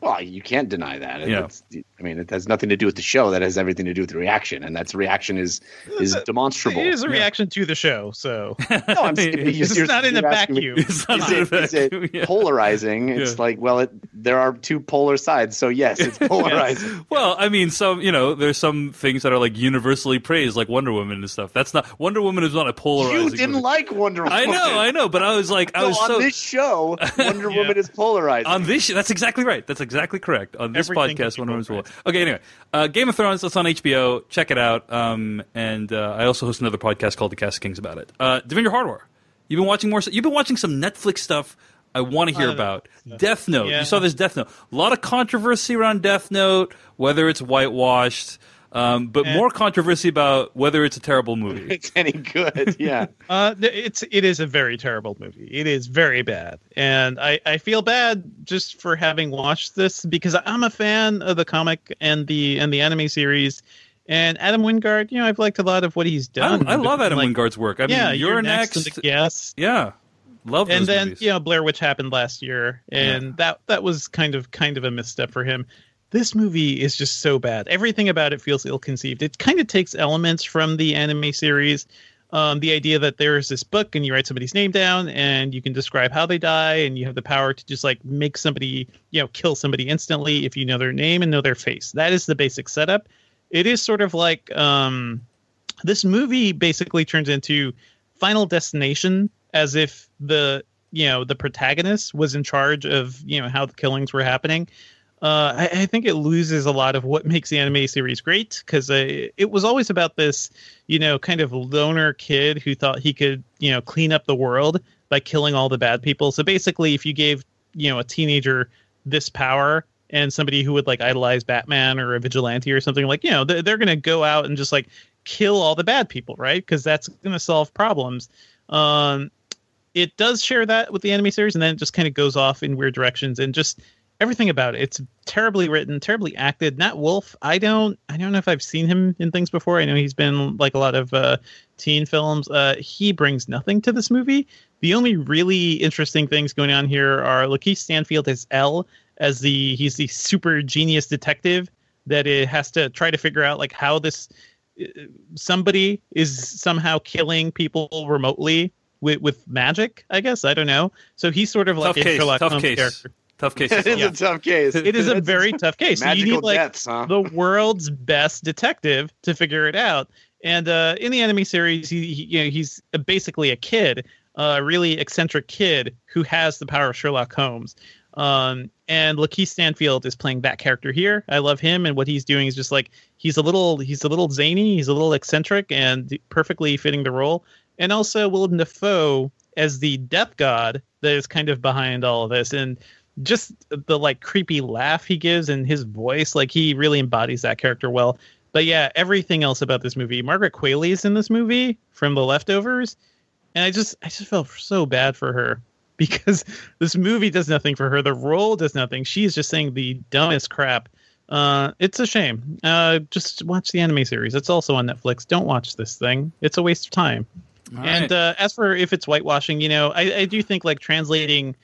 Well, you can't deny that. It- Yeah. it's- I mean, it has nothing to do with the show. That has everything to do with the reaction, and that's reaction is is demonstrable. It is a reaction to the show, so No, I'm saying, this is you're- not in a you're asking me, vacuum. It's not Is in a it, is it vacuum, yeah. polarizing? It's Yeah. like, well, it, there are two polar sides, so yes, it's polarizing. Well, I mean, some you know, there's some things that are like universally praised, like Wonder Woman and stuff. That's not Wonder Woman is not a polarizing. You didn't movie. like Wonder Woman. I know, I know, but I was like, I So was on so this show, Wonder Woman is polarizing. on this. That's exactly right. That's exactly correct. On this Everything podcast, can be Wonder Woman's polarized. Okay, anyway, uh, Game of Thrones. That's on H B O. Check it out. Um, and uh, I also host another podcast called The Cast of Kings about it. Uh, Devendra Hardware. You've been watching more. You've been watching some Netflix stuff. I want to hear Uh, about Death Note. yeah. You saw this Death Note. A lot of controversy around Death Note, whether it's whitewashed, um, but Eh. more controversy about whether it's a terrible movie. it's any good. Yeah. Uh, th- it's it is a very terrible movie. It is very bad, and I, I feel bad just for having watched this because I'm a fan of the comic and the and the anime series, and Adam Wingard. You know, I've liked a lot of what he's I, done. I love Adam Like, Wingard's work. I mean, yeah, you're, next. next. and the Guest. Yeah, love those And then movies. you know Blair Witch happened last year, and that that was kind of kind of a misstep for him. This movie is just so bad. Everything about it feels ill-conceived. It kind of takes elements from the anime series. Um, the idea that there's this book and you write somebody's name down and you can describe how they die and you have the power to just like make somebody, you know, kill somebody instantly if you know their name and know their face. That is the basic setup. It is sort of like um, this movie basically turns into Final Destination as if the, you know, the protagonist was in charge of, you know, how the killings were happening. Uh, I, I think it loses a lot of what makes the anime series great because uh, it was always about this, you know, kind of loner kid who thought he could, you know, clean up the world by killing all the bad people. So basically, if you gave, you know, a teenager this power and somebody who would like idolize Batman or a vigilante or something, like, you know, they're, they're going to go out and just like kill all the bad people, right? Because that's going to solve problems. Um, it does share that with the anime series, and then it just kind of goes off in weird directions and just everything about it. It's terribly written, terribly acted. Nat Wolff, I don't I don't know if I've seen him in things before. I know he's been like a lot of uh, teen films. Uh, he brings nothing to this movie. The only really interesting things going on here are Lakeith Stanfield as L, as the he's the super genius detective that it has to try to figure out like how this uh, somebody is somehow killing people remotely with, with magic, I guess. I don't know. So he's sort of like Tough a case. Sherlock Tough Holmes case. character. Tough case. It is Yeah. a tough case. It is a It's very tough case. So you magical need like deaths, huh? the world's best detective to figure it out. And uh, in the anime series, he, he you know he's basically a kid, a really eccentric kid who has the power of Sherlock Holmes. Um, and Lakeith Stanfield is playing that character here. I love him, and what he's doing is just like he's a little he's a little zany, he's a little eccentric, and perfectly fitting the role. And also Willem Dafoe as the death god that is kind of behind all of this, and just the like creepy laugh he gives and his voice, like he really embodies that character well. But yeah, everything else about this movie. Margaret Qualley is in this movie from The Leftovers, and I just I just felt so bad for her because this movie does nothing for her. The role does nothing. She's just saying the dumbest crap. Uh, it's a shame. Uh, just watch the anime series. It's also on Netflix. Don't watch this thing. It's a waste of time. All And right. uh, as for if it's whitewashing, you know, I, I do think like translating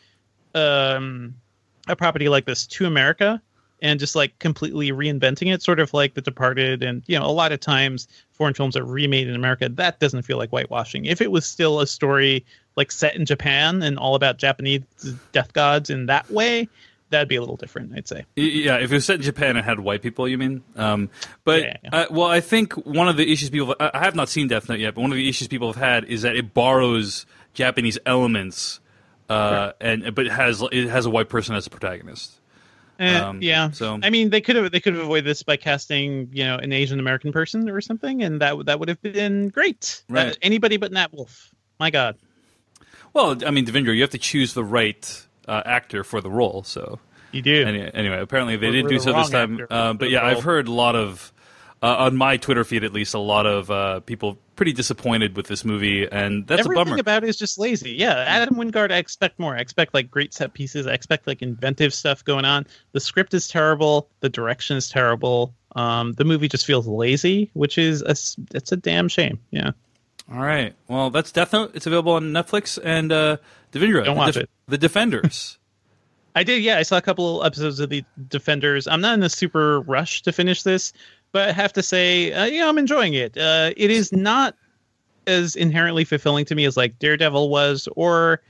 um, a property like this to America and just like completely reinventing it, sort of like The Departed, and you know, a lot of times foreign films are remade in America. That doesn't feel like whitewashing. If it was still a story like set in Japan and all about Japanese death gods in that way, that'd be a little different, I'd say. Y- Yeah, if it was set in Japan and had white people, you mean? Um, but Yeah, yeah. Uh, well, I think one of the issues people I I have not seen Death Note yet, but one of the issues people have had is that it borrows Japanese elements, uh, and but it has it has a white person as a protagonist. Eh, Um, yeah. so- I mean, they could have they could have avoided this by casting, you know, an Asian American person or something, and that that would have been great. Right. Uh, anybody but Nat Wolff. My God. Well, I mean, Devendra, you have to choose the right uh, actor for the role. So You do. anyway, anyway apparently they Or- didn't or do the so this wrong time. actor Uh, for but the yeah, I've role. heard a lot of uh, on my Twitter feed, at least, a lot of uh, people pretty disappointed with this movie, and that's Everything a bummer. about it is just lazy. Yeah, Adam Wingard, I expect more. I expect like great set pieces. I expect like inventive stuff going on. The script is terrible. The direction is terrible. Um, the movie just feels lazy, which is a, s- it's a damn shame. Yeah. All right. Well, that's Death Note. It's available on Netflix. And uh, Devendra, Don't the, watch it. The Defenders. I did, yeah. I saw a couple episodes of the Defenders. I'm not in a super rush to finish this, but I have to say, uh, yeah, I'm enjoying it. Uh, it is not as inherently fulfilling to me as like Daredevil was, or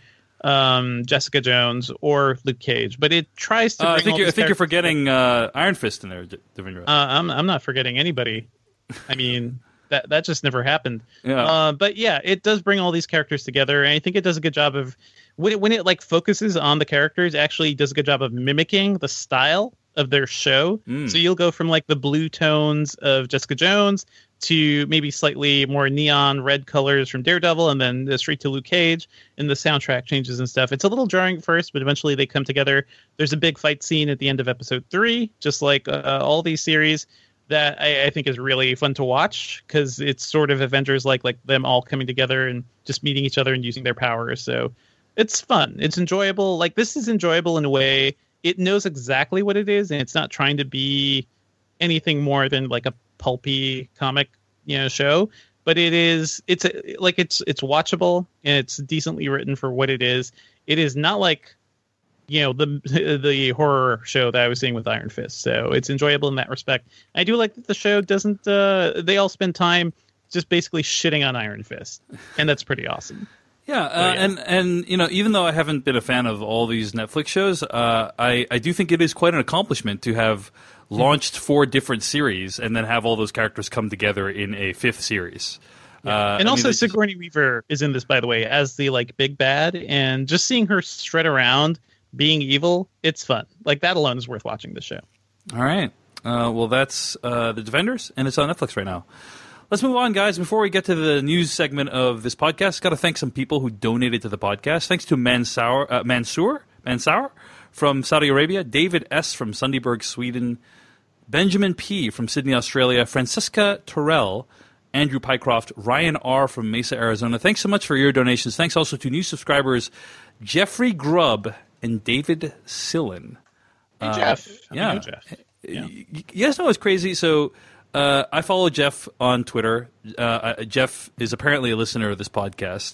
um, Jessica Jones, or Luke Cage. But it tries to. Uh, bring I think all you're, I these think you're characters forgetting uh, Iron Fist in there, Devindra. Uh, I'm I'm not forgetting anybody. I mean, that that just never happened. Yeah. Uh, but yeah, it does bring all these characters together, and I think it does a good job of when it, when it like focuses on the characters. Actually, does a good job of mimicking the style of their show. Mm. So you'll go from like the blue tones of Jessica Jones to maybe slightly more neon red colors from Daredevil, and then straight to Luke Cage, and the soundtrack changes and stuff. It's a little jarring at first, but eventually they come together. There's a big fight scene at the end of episode three, just like uh, all these series, that I, I think is really fun to watch, because it's sort of Avengers like like them all coming together and just meeting each other and using their powers. So it's fun. It's enjoyable. Like, this is enjoyable in a way. It knows exactly what it is, and it's not trying to be anything more than like a pulpy comic, you know, show. But it is, it's a, like it's it's watchable, and it's decently written for what it is. It is not like, you know, the the horror show that I was seeing with Iron Fist. So it's enjoyable in that respect. I do like that the show doesn't. Uh, they all spend time just basically shitting on Iron Fist, and that's pretty awesome. Yeah, uh, yeah. and and you know, even though I haven't been a fan of all these Netflix shows, uh, I I do think it is quite an accomplishment to have launched four different series and then have all those characters come together in a fifth series. Yeah. Uh, and I also mean, Sigourney Weaver is in this, by the way, as the like big bad, and just seeing her strut around being evil, it's fun. Like, that alone is worth watching the show. All right. Uh, well, that's uh, The Defenders, and it's on Netflix right now. Let's move on, guys. Before we get to the news segment of this podcast, got to thank some people who donated to the podcast. Thanks to Mansour, uh, Mansour, Mansour from Saudi Arabia, David S. from Sundyberg, Sweden, Benjamin P. from Sydney, Australia, Francisca Terrell, Andrew Pycroft, Ryan R. from Mesa, Arizona. Thanks so much for your donations. Thanks also to new subscribers Jeffrey Grubb and David Sillen. Hey, Jeff. Uh, yeah. I know Jeff. Yeah. You guys know what's crazy? So uh, I follow Jeff on Twitter. Uh, Jeff is apparently a listener of this podcast.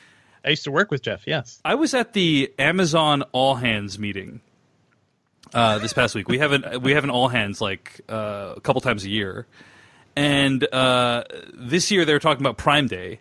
I used to work with Jeff, yes. I was at the Amazon All Hands meeting uh, this past week. We have an we have an All Hands like uh, a couple times a year, and uh, this year they were talking about Prime Day,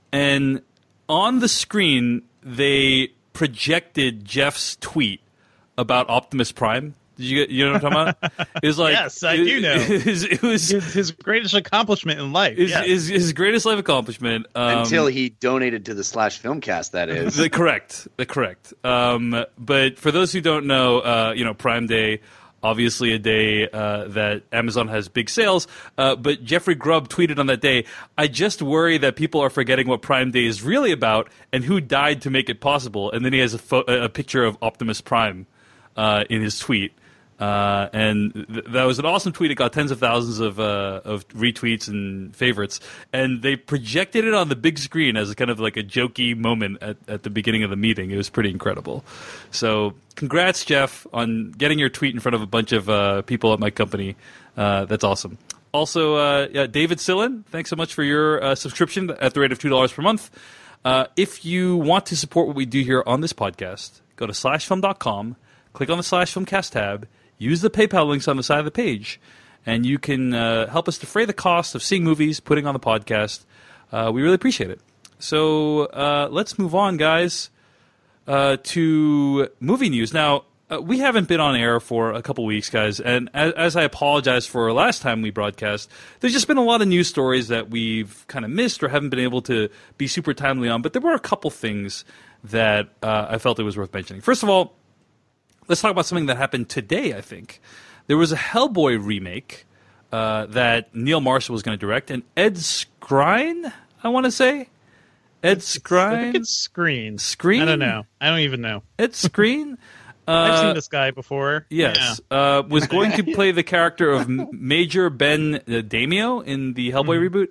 and on the screen they projected Jeff's tweet about Optimus Prime. Did you you know what I'm talking about? It was like, yes, I it, do know. It was, it was his, his greatest accomplishment in life. his, yes. his, his greatest life accomplishment um, Until he donated to the Slash Filmcast, that is. The correct, the correct. Um, but for those who don't know, uh, you know, Prime Day, obviously a day uh, that Amazon has big sales. Uh, but Jeffrey Grubb tweeted on that day, "I just worry that people are forgetting what Prime Day is really about and who died to make it possible." And then he has a, fo- a picture of Optimus Prime uh, in his tweet. Uh, and th- that was an awesome tweet. It got tens of thousands of uh, of retweets and favorites. And they projected it on the big screen as a kind of like a jokey moment at, at the beginning of the meeting. It was pretty incredible. So congrats, Jeff, on getting your tweet in front of a bunch of uh, people at my company. Uh, that's awesome. Also, uh, yeah, David Sillen, thanks so much for your uh, subscription at the rate of two dollars per month. Uh, if you want to support what we do here on this podcast, go to slash film dot com, click on the Slash Filmcast tab, use the PayPal links on the side of the page, and you can uh, help us defray the cost of seeing movies, putting on the podcast. Uh, we really appreciate it. So uh, let's move on, guys, uh, to movie news. Now, uh, we haven't been on air for a couple weeks, guys, and as, as I apologize for last time we broadcast, there's just been a lot of news stories that we've kind of missed or haven't been able to be super timely on, but there were a couple things that uh, I felt it was worth mentioning. First of all, let's talk about something that happened today, I think. There was a Hellboy remake uh, that Neil Marshall was going to direct, and Ed Skrein, I want to say. Ed Skrein? I think it's Screen. Screen? I don't know. I don't even know. Ed Skrein? Uh, I've seen this guy before. Yes. Yeah. Uh, was going to play the character of Major Ben Daimio in the Hellboy mm-hmm. reboot.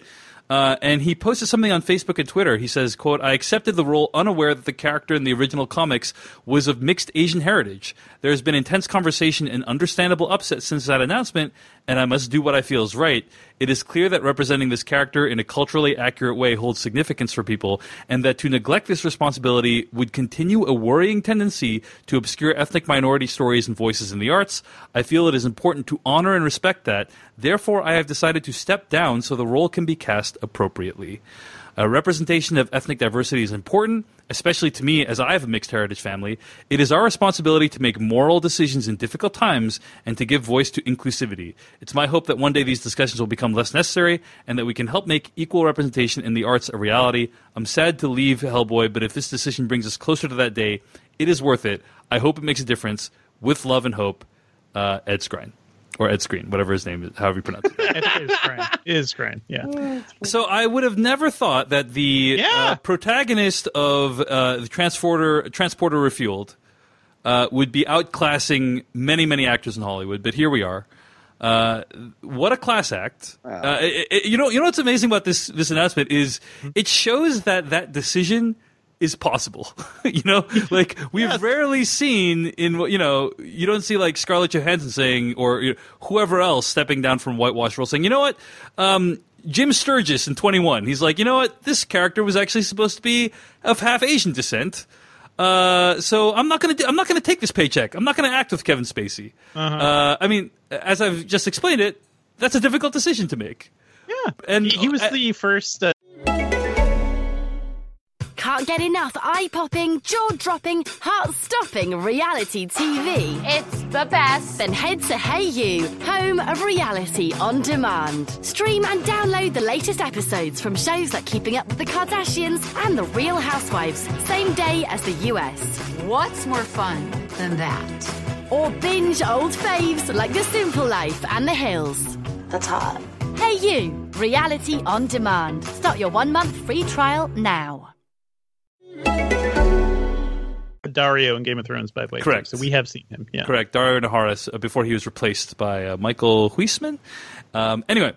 Uh, and he posted something on Facebook and Twitter. He says, quote, I accepted the role unaware that the character in the original comics was of mixed Asian heritage. There has been intense conversation and understandable upset since that announcement, and I must do what I feel is right. It is clear that representing this character in a culturally accurate way holds significance for people, and that to neglect this responsibility would continue a worrying tendency to obscure ethnic minority stories and voices in the arts. I feel it is important to honor and respect that. Therefore, I have decided to step down so the role can be cast appropriately. Uh, representation of ethnic diversity is important, especially to me as I have a mixed heritage family. It is our responsibility to make moral decisions in difficult times and to give voice to inclusivity. It's my hope that one day these discussions will become less necessary and that we can help make equal representation in the arts a reality. I'm sad to leave Hellboy, but if this decision brings us closer to that day, it is worth it. I hope it makes a difference. With love and hope, uh, Ed Skrein. Or Ed Skrein, whatever his name is, however you pronounce it. It is Skrein. It is Skrein, yeah. So I would have never thought that the Yeah. uh, protagonist of uh, the Transporter Transporter Refueled uh, would be outclassing many, many actors in Hollywood, but here we are. Uh, what a class act! Uh, it, it, you know, you know what's amazing about this this announcement is it shows that that decision is possible. You know, like we've Yes. rarely seen in what you know. You don't see like Scarlett Johansson saying, or you know, whoever else stepping down from whitewash role saying, you know what, um, Jim Sturgis in twenty-one. He's like, you know what, this character was actually supposed to be of half Asian descent. Uh, so I'm not gonna do, I'm not gonna take this paycheck. I'm not gonna act with Kevin Spacey. Uh-huh. Uh, I mean, as I've just explained it, that's a difficult decision to make. Yeah, And he, he was uh, the first. Uh, Can't get enough eye-popping, jaw-dropping, heart-stopping reality T V? It's the best. Then head to Hey You, home of reality on demand. Stream and download the latest episodes from shows like Keeping Up with the Kardashians and The Real Housewives, same day as the U S. What's more fun than that? Or binge old faves like The Simple Life and The Hills. That's hot. Hey You, reality on demand. Start your one-month free trial now. Dario in Game of Thrones, by the way. Correct. So we have seen him. Yeah. Correct. Dario Naharis, uh, before he was replaced by uh, Michael Huisman. Um, anyway,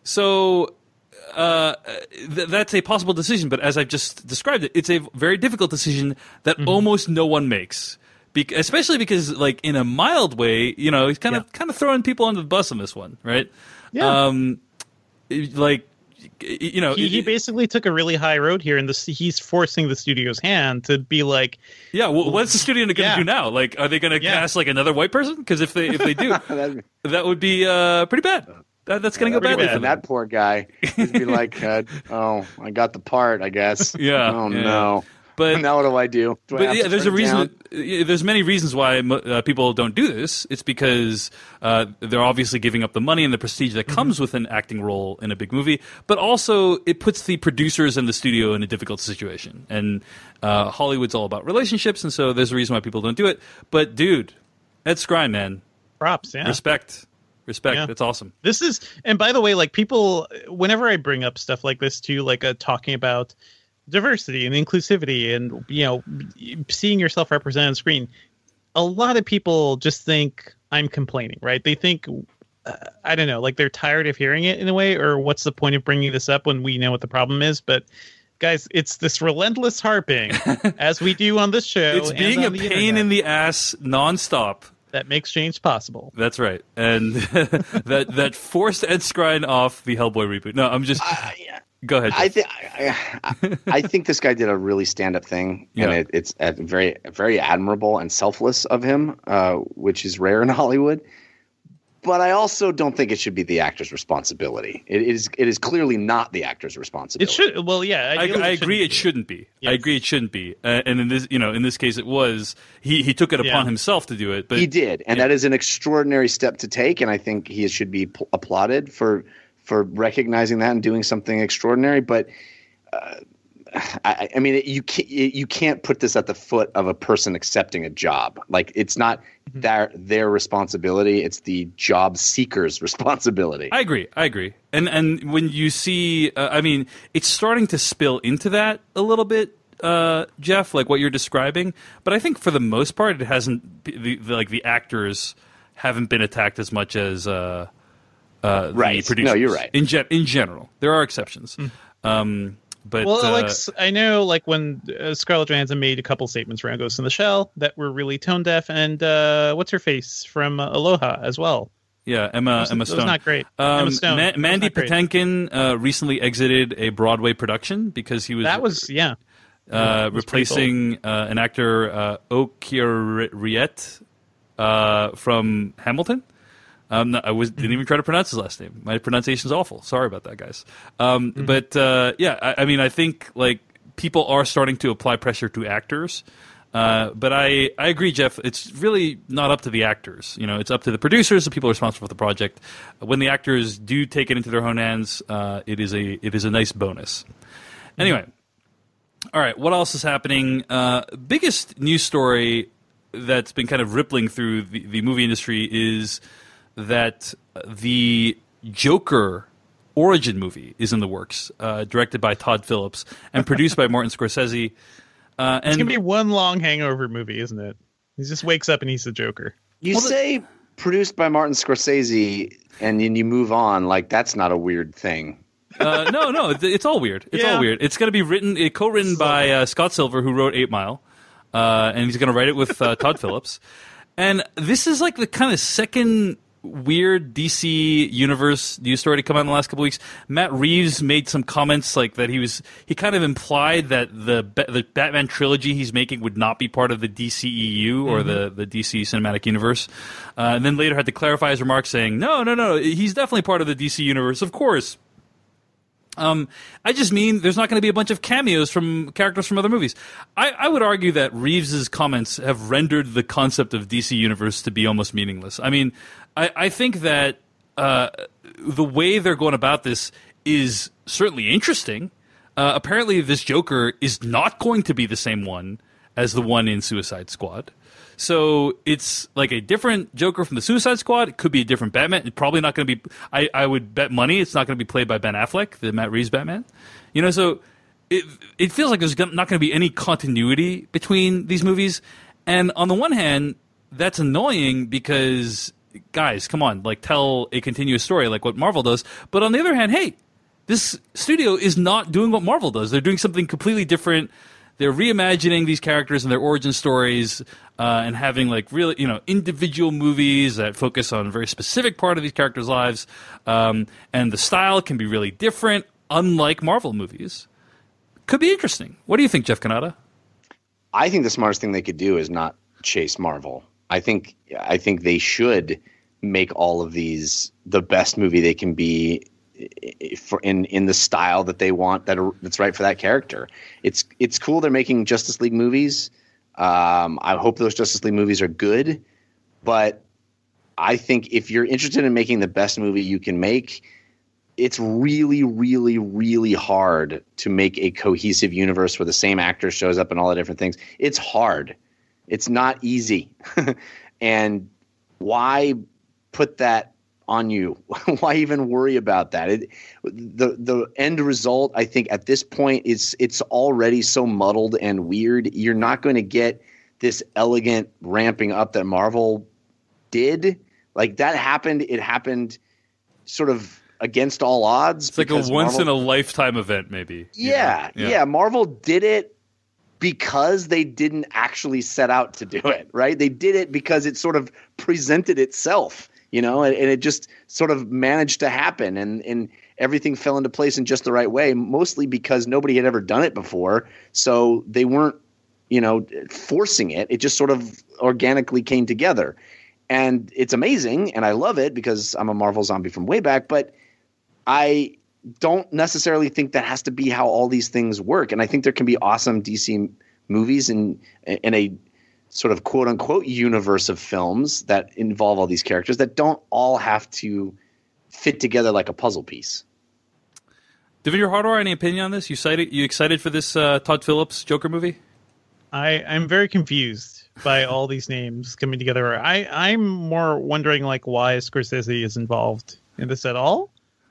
so uh, th- that's a possible decision, but as I've just described it, it's a very difficult decision that Mm-hmm. almost no one makes. Be- especially because, like, in a mild way, you know, he's kind of Yeah. kind of throwing people under the bus on this one, right? Yeah. Um, it- like, you know, He, he it- basically took a really high road here, and this, he's forcing the studio's hand to be like, yeah. Well, what's the studio going to Yeah. do now? Like, are they going to Yeah. cast like another white person? Because if they if they do, That'd- that would be uh, pretty bad. That, that's going to go Pretty badly bad. for them. That poor guy. He'd be like, uh, "Oh, I got the part, I guess." Yeah, Oh yeah. no. But Now what do I do? Do I But have yeah, to there's a turn it reason. down? yeah, There's many reasons why mo- uh, people don't do this. It's because uh, they're obviously giving up the money and the prestige that Mm-hmm. comes with an acting role in a big movie. But also, it puts the producers and the studio in a difficult situation. And uh, Hollywood's all about relationships, and so there's a reason why people don't do it. But dude, Ed Skrein, man, props. Yeah. respect, respect. Yeah. That's awesome. This is, and by the way, like people, whenever I bring up stuff like this too, like uh, talking about diversity and inclusivity and, you know, seeing yourself represented on screen, a lot of people just think I'm complaining, right? They think, uh, I don't know, like they're tired of hearing it in a way, or what's the point of bringing this up when we know what the problem is? But guys, it's this relentless harping, as we do on this show. It's and being a on the pain internet, in the ass nonstop. that makes change possible. That's right, and that that forced Ed Skrein off the Hellboy reboot. No, I'm just. Go ahead. I Jeff. think I, I think this guy did a really stand-up thing, and Yeah. it, it's uh, very very admirable and selfless of him, uh, which is rare in Hollywood. But I also don't think it should be the actor's responsibility. It is it is clearly not the actor's It responsibility. should, well, yeah. I, ideally I it agree. It shouldn't shouldn't be. Yes. I agree. It shouldn't be. Uh, and in this, you know, in this case, it was. He he took it upon Yeah. himself to do it. But He did, and yeah. that is an extraordinary step to take, and I think he should be pl- applauded for for recognizing that and doing something extraordinary. But uh, I, I mean, you can't you can't put this at the foot of a person accepting a job. Like it's not Mm-hmm. their their responsibility; it's the job seeker's responsibility. I agree. I agree. And and when you see, uh, I mean, it's starting to spill into that a little bit, uh, Jeff, like what you're describing. But I think for the most part, it hasn't. The, the, like the actors haven't been attacked as much as. Uh, uh, Right. the producers. No, you're right. In gen- in general, there are exceptions. Um, but Well, uh, like s- I know, like when uh, Scarlett Johansson made a couple statements around Ghost in the Shell that were really tone deaf, and uh, what's her face from uh, Aloha as well. yeah, Emma was- Emma that was Stone. not great. Um, Emma Stone. Ma- That was Mandy not great. Patinkin uh, recently exited a Broadway production because he was That was yeah. uh, was pretty replacing uh, an actor, uh, Okiriet, uh from Hamilton. Um, no, I was didn't even try to pronounce his last name. My pronunciation's awful. Sorry about that, guys. Um, Mm-hmm. But uh, yeah, I, I mean, I think like people are starting to apply pressure to actors. Uh, but I, I agree, Jeff. It's really not up to the actors. You know, it's up to the producers, the people responsible for the project. When the actors do take it into their own hands, uh, it is a it is a nice bonus. Anyway, all right. What else is happening? Uh, biggest news story that's been kind of rippling through the, the movie industry is that the Joker origin movie is in the works, uh, directed by Todd Phillips and produced by Martin Scorsese. Uh, and It's gonna be one long hangover movie, isn't it? He just wakes up and he's the Joker. You say produced by Martin Scorsese, and then you move on. Like that's not a weird thing. uh, no, no, it's, it's all weird. It's Yeah. all weird. It's going to be written, uh, co-written by uh, Scott Silver, who wrote Eight Mile, uh, and he's going to write it with uh, Todd Phillips. And this is like the kind of second weird D C universe news story to come out in the last couple weeks. Matt Reeves made some comments like that he was he kind of implied that the the Batman trilogy he's making would not be part of the D C E U or mm-hmm. the the D C cinematic universe, uh, and then later had to clarify his remarks saying no no no he's definitely part of the D C universe, of course. Um, I just mean there's not going to be a bunch of cameos from characters from other movies. I, I would argue that Reeves's comments have rendered the concept of D C Universe to be almost meaningless. I mean, I, I think that uh, the way they're going about this is certainly interesting. Uh, apparently, this Joker is not going to be the same one as the one in Suicide Squad. So it's like a different Joker from the Suicide Squad. It could be a different Batman. It's probably not going to be. I, I would bet money it's not going to be played by Ben Affleck, the Matt Reeves Batman. You know, so it it feels like there's not going to be any continuity between these movies. And on the one hand, that's annoying because guys, come on, like tell a continuous story like what Marvel does. But on the other hand, hey, this studio is not doing what Marvel does. They're doing something completely different. They're reimagining these characters and their origin stories uh, and having like really, you know, individual movies that focus on a very specific part of these characters' lives. Um, and the style can be really different, unlike Marvel movies. Could be interesting. What do you think, Jeff Kanata? I think the smartest thing they could do is not chase Marvel. I think I think they should make all of these the best movie they can be for in in the style that they want that are, that's right for that character. It's it's cool they're making Justice League movies. Um, I hope those Justice League movies are good, but I think if you're interested in making the best movie you can make, it's really, really, really hard to make a cohesive universe where the same actor shows up in all the different things. It's hard. It's not easy. And why put that on you? Why even worry about that? It, the the end result, I think, at this point is it's already so muddled and weird. You're not going to get this elegant ramping up that Marvel did. Like that happened. It happened sort of against all odds. It's like a once Marvel, in a lifetime event, maybe. Yeah, yeah, yeah. Marvel did it because they didn't actually set out to do it, right? They did it because it sort of presented itself. You know, and, and it just sort of managed to happen, and, and everything fell into place in just the right way, mostly because nobody had ever done it before. So they weren't, you know, forcing it. It just sort of organically came together. And it's amazing, and I love it because I'm a Marvel zombie from way back, but I don't necessarily think that has to be how all these things work. And I think there can be awesome D C movies in, in a sort of quote unquote universe of films that involve all these characters that don't all have to fit together like a puzzle piece. Devindra Hardawar, any opinion on this? You excited? You excited for this uh, Todd Phillips Joker movie? I I'm very confused by all these names coming together. I I'm more wondering like why Scorsese is involved in this at all.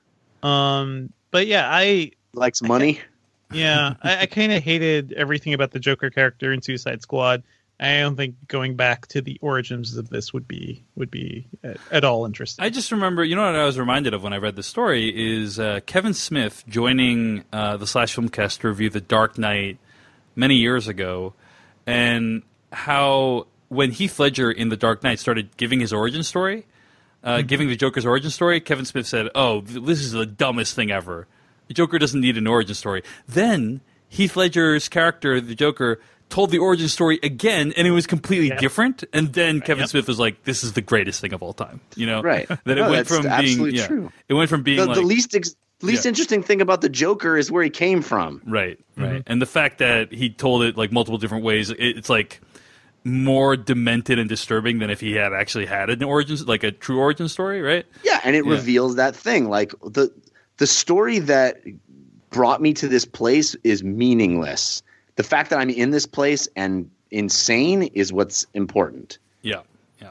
Um, but yeah, I likes money. I, yeah, I, I kind of hated everything about the Joker character in Suicide Squad. I don't think going back to the origins of this would be would be at, at all interesting. I just remember, you know what I was reminded of when I read the story is uh, Kevin Smith joining uh, the Slash Filmcast to review The Dark Knight many years ago, and how when Heath Ledger in The Dark Knight started giving his origin story, uh, mm-hmm. giving the Joker's origin story, Kevin Smith said, "Oh, this is the dumbest thing ever. The Joker doesn't need an origin story." Then Heath Ledger's character, the Joker, told the origin story again, and it was completely yep. different. And then Kevin yep. Smith was like, "This is the greatest thing of all time." You know, right? That no, it went that's from absolutely being, yeah, true. It went from being the, like, the least ex- least yeah. interesting thing about the Joker is where he came from. Right, right, Mm-hmm. and the fact that he told it like multiple different ways, it, it's like more demented and disturbing than if he had actually had an origin, like a true origin story, right? Yeah, and it yeah. reveals that thing, like the the story that brought me to this place is meaningless. The fact that I'm in this place and insane is what's important. Yeah, yeah.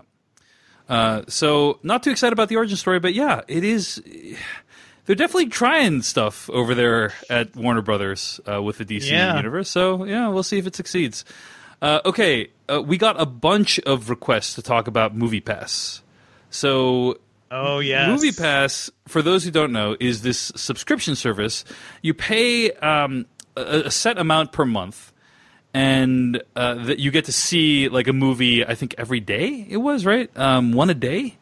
Uh, so not too excited about the origin story, but yeah, it is. They're definitely trying stuff over there at Warner Brothers uh, with the D C yeah. universe. So yeah, we'll see if it succeeds. Uh, okay, uh, we got a bunch of requests to talk about MoviePass. So. Oh, yes. MoviePass, for those who don't know, is this subscription service. You pay um, a, a set amount per month, and uh, that you get to see like a movie, I think, every day it was, right? Um, one a day?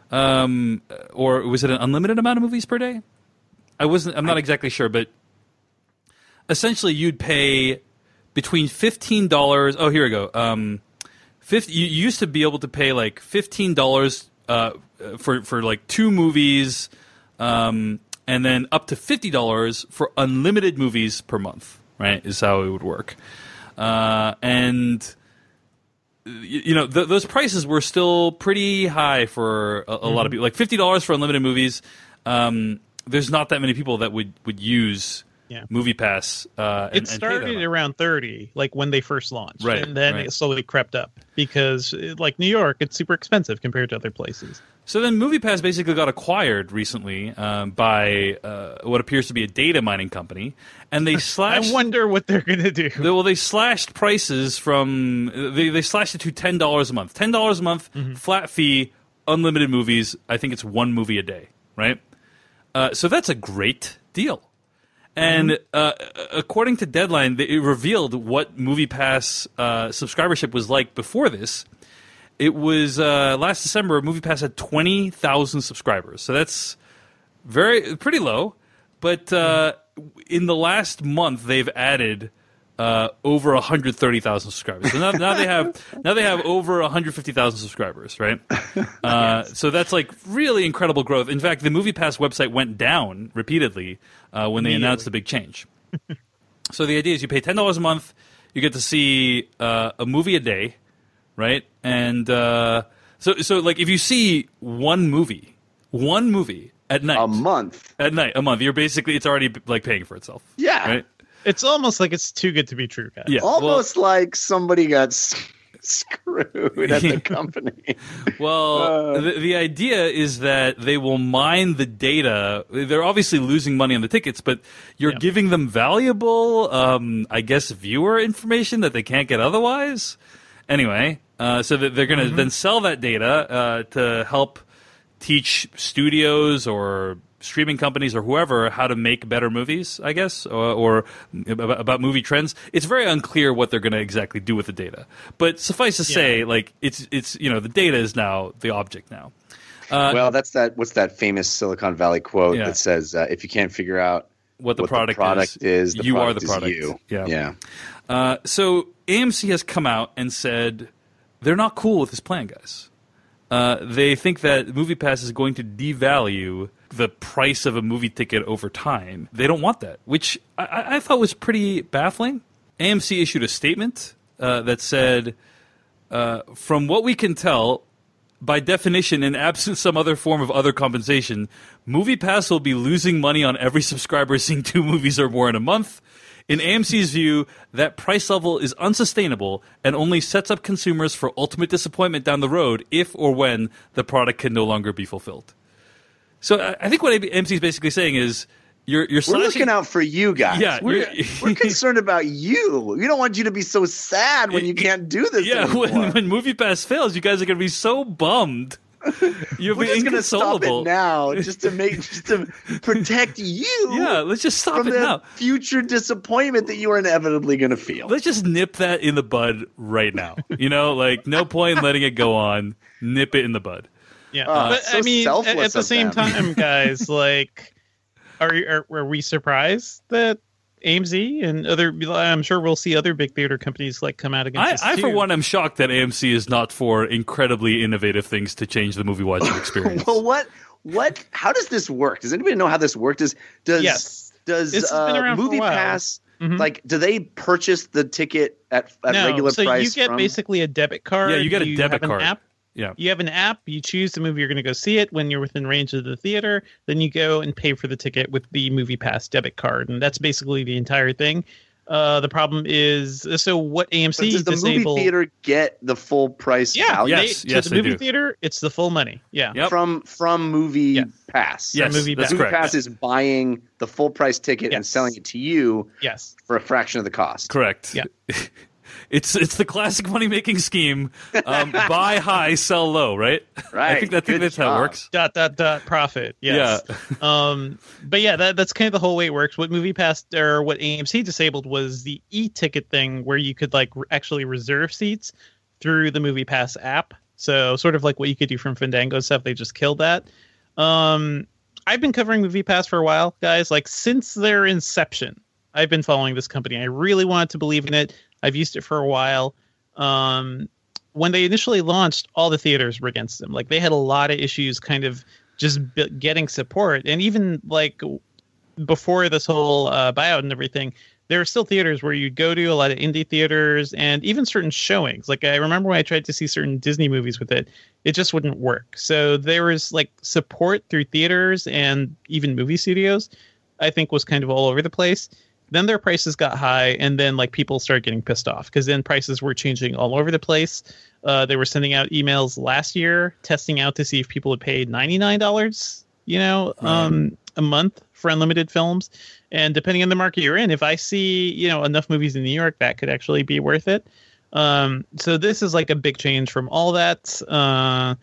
Um, or was it an unlimited amount of movies per day? I wasn't, I'm not exactly sure, but essentially you'd pay between fifteen dollars. Oh, here we go. Um, fifty, you used to be able to pay like fifteen dollars uh, for for like two movies, um, and then up to fifty dollars for unlimited movies per month. Right, is how it would work, uh, and you, you know th- those prices were still pretty high for a, a mm-hmm. lot of people. Like fifty dollars for unlimited movies. Um, there's not that many people that would would use. Yeah. MoviePass. Uh, and, it started and around thirty, like when they first launched, right, and then right. it slowly crept up because, like New York, it's super expensive compared to other places. So then MoviePass basically got acquired recently um, by uh, what appears to be a data mining company, and they slashed. I wonder what they're going to do. They, well, they slashed prices from they they slashed it to ten dollars a month. Ten dollars a month, mm-hmm. flat fee, unlimited movies. I think it's one movie a day, right? Uh, so that's a great deal. And uh, according to Deadline, it revealed what MoviePass uh, subscribership was like before this. It was uh, last December, MoviePass had twenty thousand subscribers, so that's very pretty low. But uh, in the last month, they've added uh, over one hundred thirty thousand subscribers. So now, now they have now they have over one hundred fifty thousand subscribers, right? Uh, so that's like really incredible growth. In fact, the MoviePass website went down repeatedly uh, when they announced the big change. So the idea is you pay ten dollars a month, you get to see uh, a movie a day, right? And uh, so so like if you see one movie, one movie at night, a month at night, a month, you're basically it's already like paying for itself. Yeah. Right? It's almost like it's too good to be true, guys. Yeah, almost well, like somebody got s- screwed at the company. Well, uh, the, the idea is that they will mine the data. They're obviously losing money on the tickets, but you're yeah. giving them valuable, um, I guess, viewer information that they can't get otherwise. Anyway, uh, so that they're going to mm-hmm. then sell that data uh, to help teach studios or streaming companies or whoever how to make better movies, I guess, or, or about movie trends. It's very unclear what they're going to exactly do with the data. But suffice to say, yeah. like it's it's you know the data is now the object now. Uh, well, that's that. What's that famous Silicon Valley quote yeah. that says, uh, "If you can't figure out what the, what product, the product is, is the you product are the product." Is you. Yeah. yeah. Uh, so A M C has come out and said they're not cool with this plan, guys. Uh, they think that MoviePass is going to devalue the price of a movie ticket over time. They don't want that, which I, I thought was pretty baffling. A M C issued a statement uh, that said, uh, from what we can tell, by definition, and absent some other form of other compensation, MoviePass will be losing money on every subscriber seeing two movies or more in a month. In A M C's view, that price level is unsustainable and only sets up consumers for ultimate disappointment down the road if or when the product can no longer be fulfilled. So I think what A M C is basically saying is you're you're We're slashing, looking out for you guys. Yeah, we're, you're- we're concerned about you. We don't want you to be so sad when you can't do this Yeah, anymore. when, when MoviePass fails, you guys are going to be so bummed. You'll We're be just going to stop inconsolable. it now, just to make, just to protect you. Yeah, let's just stop from it the now. future disappointment that you are inevitably going to feel. Let's just nip that in the bud right now. You know, like no point in letting it go on. Nip it in the bud. Yeah, Oh, but so I mean, at, selfless at the of same them. time, guys, like, are, are are we surprised that A M C and other? I'm sure we'll see other big theater companies like come out against I, us I too. for one, am shocked that A M C is not for incredibly innovative things to change the movie watching experience. Well, what, what? How does this work? Does anybody know how this works? Does does Yes. does This has been uh, around for a Movie while. Pass Mhm. like? Do they purchase the ticket at, at no, regular so price? you get from- basically a debit card. Yeah, you get a debit have an card. App. Yeah. You have an app. You choose the movie you're going to go see it when you're within range of the theater. Then you go and pay for the ticket with the Movie Pass debit card, and that's basically the entire thing. Uh, the problem is, so what A M But C does the disabled? movie theater get the full price yeah, value Yes, they, yes, to the they movie do. theater, it's the full money. Yeah, Yep. from from Movie Yes. Pass? Yes, Movie that's Pass. Movie correct. Pass is buying the full price ticket and Yes. selling it to you yes, for a fraction of the cost. Correct. Yeah. It's it's the classic money making scheme. Um, buy high, sell low, right? I Right. think, I think Good that's how it job. works. dot dot dot profit. Yes. Yeah. um, but yeah, that, that's kind of the whole way it works. What Movie Pass or what A M C disabled was the e-ticket thing, where you could like re- actually reserve seats through the Movie Pass app. So sort of like what you could do from Fandango stuff. They just killed that. Um, I've been covering Movie Pass for a while, guys. Like since their inception, I've been following this company. I really wanted to believe in it. I've used it for a while. Um, when they initially launched, all the theaters were against them. Like they had a lot of issues kind of just b- getting support. And even like before this whole uh, buyout and everything, there were still theaters where you'd go to, a lot of indie theaters, and even certain showings. Like I remember when I tried to see certain Disney movies with it, it just wouldn't work. So there was like support through theaters and even movie studios, I think was kind of all over the place. Then their prices got high, and then like people started getting pissed off because then prices were changing all over the place. Uh, they were sending out emails last year, testing out to see if people would pay ninety-nine dollars, you know, um, a month for unlimited films. And depending on the market you're in, if I see, you know, enough movies in New York, that could actually be worth it. Um, so this is like a big change from all that. Uh,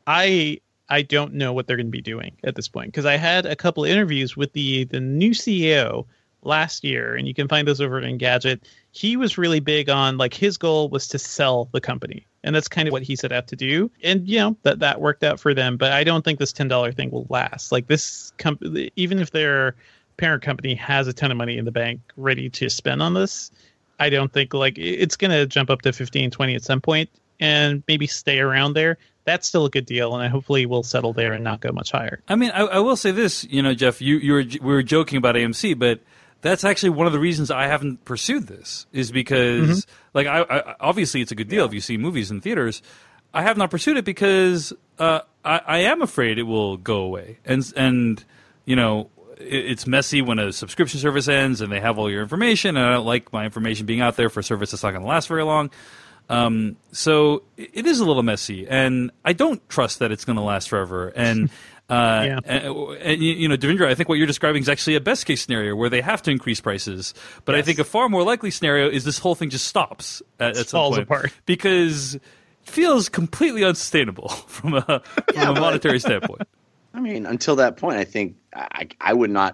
I I don't know what they're going to be doing at this point because I had a couple of interviews with the the new C E O last year, and you can find those over at Engadget. He was really big on like his goal was to sell the company, and that's kind of what he set out to do. And you know that that worked out for them, but I don't think this ten dollar thing will last. Like this company, even if their parent company has a ton of money in the bank ready to spend on this, I don't think like it's going to jump up to fifteen, twenty at some point and maybe stay around there. That's still a good deal, and I hopefully will settle there and not go much higher. I mean, I, I will say this, you know, Jeff, you, you were we were joking about A M C, but that's actually one of the reasons I haven't pursued this is because, mm-hmm. like, I, I obviously it's a good deal yeah. if you see movies in theaters. I have not pursued it because uh, I, I am afraid it will go away, and and you know, it, it's messy when a subscription service ends and they have all your information, and I don't like my information being out there for a service that's not going to last very long. Um, so it is a little messy, and I don't trust that it's going to last forever. And, uh, yeah. and, and, you know, Devindra, I think what you're describing is actually a best case scenario where they have to increase prices. But yes. I think a far more likely scenario is this whole thing just stops at, at some falls point apart because it feels completely unsustainable from a, from yeah, a monetary standpoint. I mean, until that point, I think I, I would not.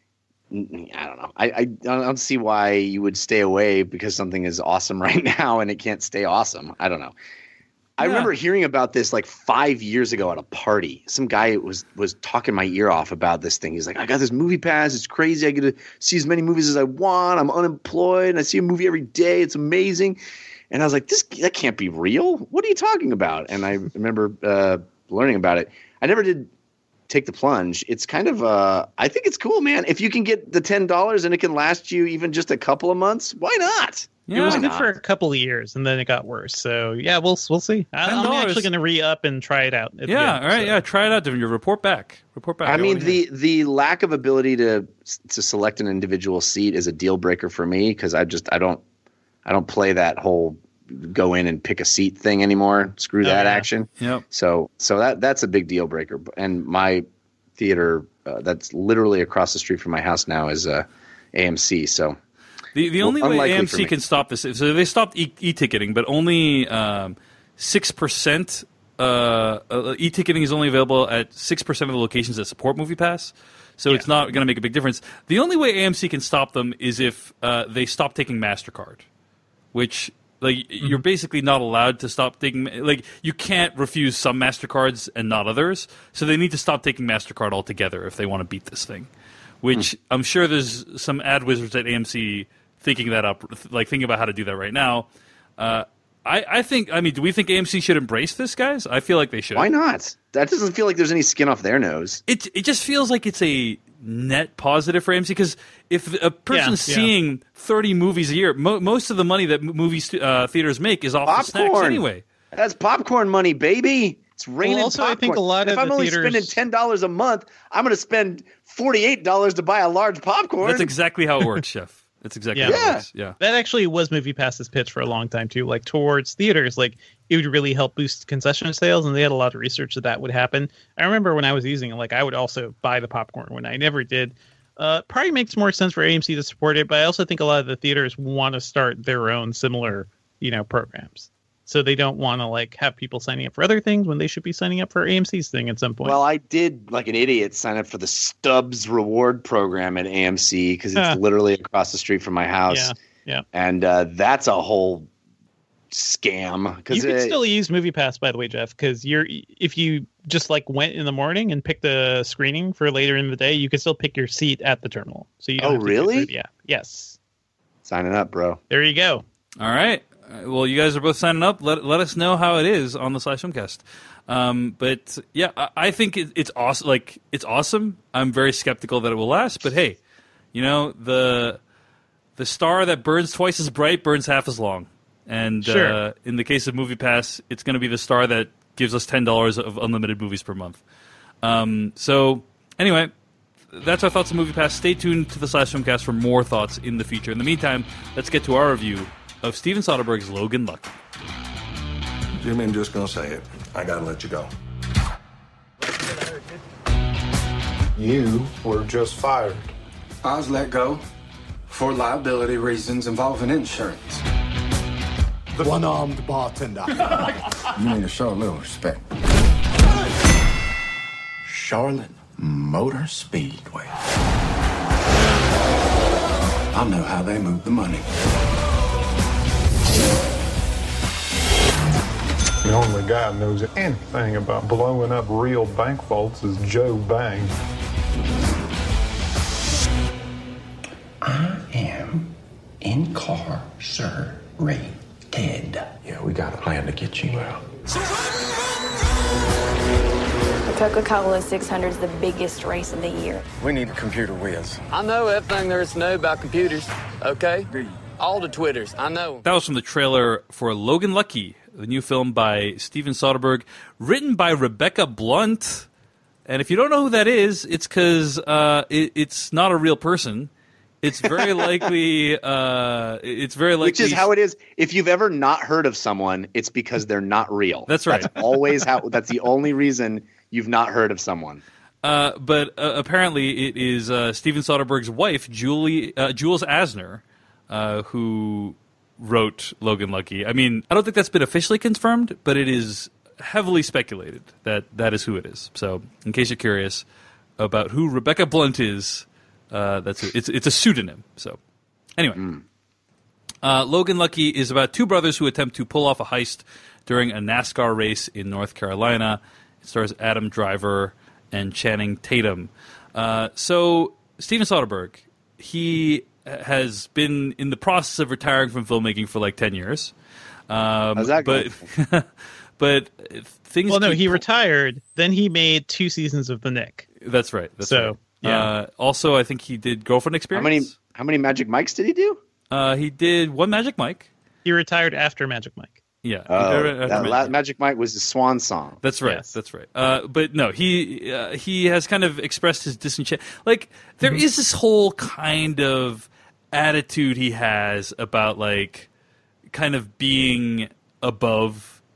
I don't know. I, I don't see why you would stay away because something is awesome right now and it can't stay awesome. I don't know. I yeah. remember hearing about this like five years ago at a party. Some guy was was talking my ear off about this thing. He's like, I got this movie pass. It's crazy. I get to see as many movies as I want. I'm unemployed and I see a movie every day. It's amazing. And I was like, this that can't be real. What are you talking about? And I remember uh, learning about it. I never did take the plunge. It's kind of uh I think it's cool, man. If you can get the ten dollars and it can last you even just a couple of months, why not? Yeah, it was good not? for a couple of years and then it got worse. So yeah, we'll we'll see. I'm actually going to re-up and try it out. Yeah, end, all right, so. yeah, try it out. Your report back. Report back. I mean, the the lack of ability to to select an individual seat is a deal breaker for me because I just I don't I don't play that whole go in and pick a seat thing anymore. Screw that oh, yeah. action. Yep. So so that that's a big deal breaker. And my theater uh, that's literally across the street from my house now is uh, A M C. So the the only well, way unlikely A M for C me. can stop this, is so they stopped e- e-ticketing, but only um, six percent. Uh, uh, e-ticketing is only available at six percent of the locations that support MoviePass, so Yeah. it's not going to make a big difference. The only way A M C can stop them is if uh, they stop taking MasterCard, which like Mm-hmm. you're basically not allowed to stop taking. Like you can't refuse some MasterCards and not others, so they need to stop taking MasterCard altogether if they want to beat this thing. Which Hmm. I'm sure there's some ad wizards at A M C thinking that up, like thinking about how to do that right now. Uh, I, I think. I mean, do we think A M C should embrace this, guys? I feel like they should. Why not? That doesn't feel like there's any skin off their nose. It it just feels like it's a net positive for A M C because if a person's Yeah, yeah. seeing thirty movies a year, mo- most of the money that movie st- uh, theaters make is off the snacks Popcorn. anyway. That's popcorn money, baby. It's raining Well, also, I popcorn. think a lot if of I'm the only theaters- spending ten dollars a month, I'm going to spend forty-eight dollars to buy a large popcorn. That's exactly how it works, Chef. That's exactly Yeah. how it Yeah. works. Yeah. That actually was MoviePass's pitch for a long time too, like towards theaters. Like it would really help boost concession sales, and they had a lot of research that that would happen. I remember when I was using it, like I would also buy the popcorn when I never did. Uh, probably makes more sense for A M C to support it, but I also think a lot of the theaters want to start their own similar, you know, programs. So they don't want to like have people signing up for other things when they should be signing up for A M C's thing at some point. Well, I did, like an idiot, sign up for the Stubbs reward program at A M C because it's Huh. literally across the street from my house. yeah, yeah. And uh, that's a whole scam. You Cause can it, still use MoviePass, by the way, Jeff, because you're if you just like went in the morning and picked a screening for later in the day, you can still pick your seat at the terminal. So you don't Oh, have to go really? through the app. Yes. signing up, bro. There you go. All right. Uh, Well, you guys are both signing up. Let let us know how it is on the Slash Filmcast. Um, but yeah, I, I think it, it's awesome. Like it's awesome. I'm very skeptical that it will last. But hey, you know the the star that burns twice as bright burns half as long. And Sure. uh, in the case of MoviePass, it's going to be the star that gives us ten dollars of unlimited movies per month. Um, so anyway, that's our thoughts on MoviePass. Stay tuned to the Slash Filmcast for more thoughts in the future. In the meantime, let's get to our review of Steven Soderbergh's Logan Lucky. Jimmy, I'm just gonna say it. I gotta let you go. You were just fired. I was let go for liability reasons involving insurance. The one-armed bartender. You need to show a little respect. Charlotte Motor Speedway. I know how they move the money. The only guy who knows anything about blowing up real bank vaults is Joe Bang. I am incarcerated. Yeah, we got a plan to get you out. The Coca-Cola six hundred is the biggest race of the year. We need a computer whiz. I know everything there is to know about computers, okay? All the Twitters, I know. That was from the trailer for Logan Lucky, the new film by Steven Soderbergh, written by Rebecca Blunt. And if you don't know who that is, it's because uh, it, it's not a real person. It's very likely. Uh, it's very likely. Which is how it is. If you've ever not heard of someone, it's because they're not real. That's right. That's always how. That's the only reason you've not heard of someone. Uh, but uh, apparently, it is uh, Steven Soderbergh's wife, Julie uh, Jules Asner, uh, who wrote Logan Lucky. I mean, I don't think that's been officially confirmed, but it is heavily speculated that that is who it is. So, in case you're curious about who Rebecca Blunt is. Uh, that's a, it's it's a pseudonym. So, anyway, mm. uh, Logan Lucky is about two brothers who attempt to pull off a heist during a NASCAR race in North Carolina. It stars Adam Driver and Channing Tatum. Uh, so, Steven Soderbergh, he has been in the process of retiring from filmmaking for like ten years. Um, How's that but going? but things. Well, no, keep he pull- retired. Then he made two seasons of The Nick. That's right. That's So, right. yeah. Uh, also, I think he did Girlfriend How Experience. many how many Magic Mics did he do? Uh, he did one Magic Mike. He retired after Magic Mike. Yeah. he Oh, did it after that Magic la- Mike. Magic Mike was his swan song. That's right. Yes. That's right. Uh, but no, he uh, he has kind of expressed his disenchant. Like there is this whole kind of attitude he has about like kind of being above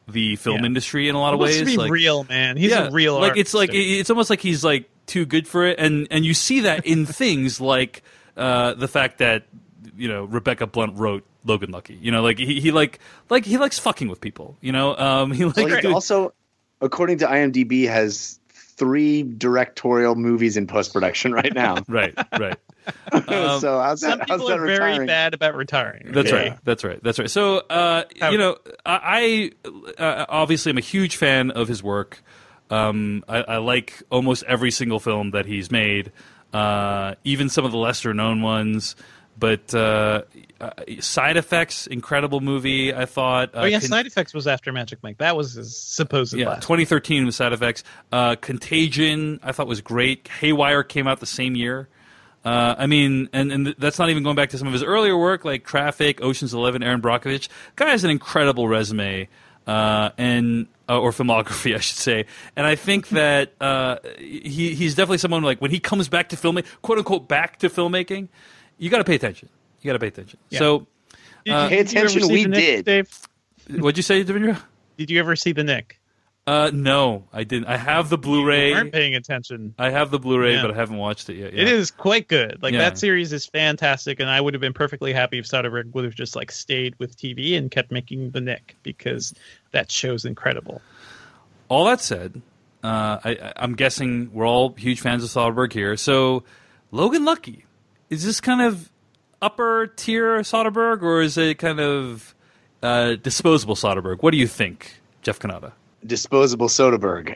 the film Yeah. industry in a lot of He wants ways. to be like, real, man. He's yeah, a real like it's like artist. it's almost like he's like too good for it, and and you see that in things like uh, the fact that you know Rebecca Blunt wrote Logan Lucky. You know, like he, he like like he likes fucking with people. You know, um, he like Well, he doing- also, according to IMDb, has three directorial movies in post production right now. right, right. Um, so how's Some that? How's people that are very retiring? bad about retiring. That's okay? right. That's right. That's right. So, uh, you know, I, I uh, obviously am a huge fan of his work. Um, I, I like almost every single film that he's made, uh, even some of the lesser known ones. But uh, uh, Side Effects, incredible movie. I thought. Uh, Oh yeah, Con- Side Effects was after Magic Mike. That was his supposed yeah, last. twenty thirteen was Side Effects. Uh, Contagion, I thought was great. Haywire came out the same year. Uh, I mean, and, and that's not even going back to some of his earlier work, like Traffic, Ocean's Eleven, Aaron Brockovich. Guy has an incredible resume, uh, and uh, or filmography, I should say. And I think that uh, he he's definitely someone like when he comes back to filmmaking, quote unquote, back to filmmaking, you got to pay attention. You got to pay attention. Yeah. So, Did uh, you- Pay did you ever attention, see we The Knick, did. Dave? what'd you say, Devindra? Did you ever see The Nick? Uh, no, I didn't. I have the You Blu-ray. weren't paying attention. I have the Blu-ray, Yeah. but I haven't watched it yet. Yeah. It is quite good. Like Yeah. that series is fantastic, and I would have been perfectly happy if Soderbergh would have just like stayed with T V and kept making The Nick, because that show's incredible. All that said, uh, I, I- I'm guessing we're all huge fans of Soderbergh here. So, Logan Lucky, is this kind of upper tier Soderbergh, or is it kind of uh, disposable Soderbergh? What do you think, Jeff Kanata? Disposable Soderbergh.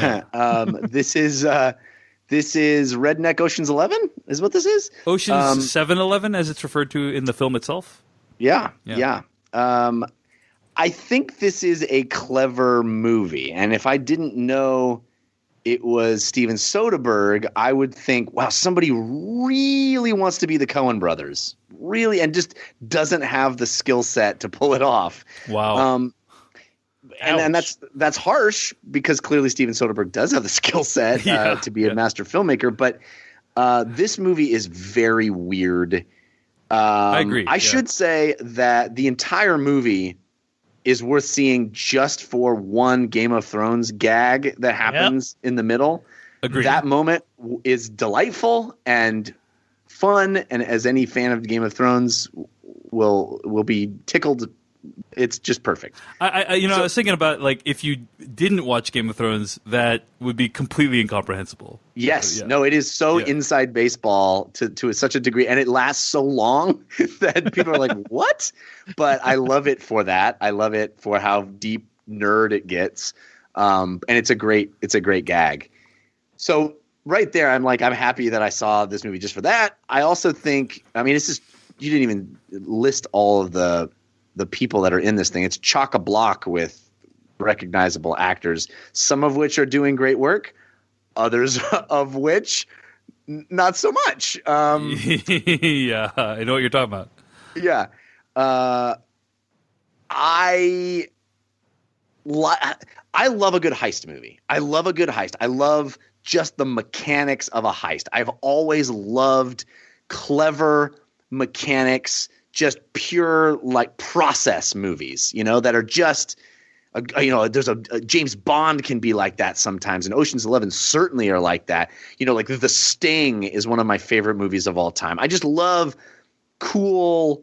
um, this is uh, this is Redneck Ocean's Eleven. Is what this is. Ocean's Um, seven eleven, as it's referred to in the film itself? Yeah, Yeah. yeah. Um, I think this is a clever movie, and if I didn't know it was Steven Soderbergh, I would think, wow, somebody really wants to be the Coen brothers, really, and just doesn't have the skill set to pull it off. Wow. Um, and, and Ouch. that's that's harsh because clearly Steven Soderbergh does have the skill set uh, Yeah, to be yeah. a master filmmaker, but uh, this movie is very weird. Um, I agree, I yeah. should say that the entire movie is worth seeing just for one Game of Thrones gag that happens in the middle. Agreed. That moment w- is delightful and fun, and as any fan of Game of Thrones will will be tickled. It's just perfect. I, I you know, I was thinking about, like, if you didn't watch Game of Thrones, that would be completely incomprehensible. Yes, Yeah. no, it is so Yeah. inside baseball to to such a degree, and it lasts so long that people are like, "What?" But I love it for that. I love it for how deep nerd it gets, um, and it's a great it's a great gag. So right there, I'm like, I'm happy that I saw this movie just for that. I also think, I mean, it's just you didn't even list all of the the people that are in this thing. It's chock a block with recognizable actors, some of which are doing great work, others of which n- not so much. Um, yeah, I know what you're talking about. yeah. Uh, I li- I love a good heist movie. I love a good heist. I love just the mechanics of a heist. I've always loved clever mechanics, just pure like process movies, you know, that are just uh, you know, there's a, a James Bond can be like that sometimes, and Ocean's Eleven certainly are like that. You know, like The Sting is one of my favorite movies of all time. I just love cool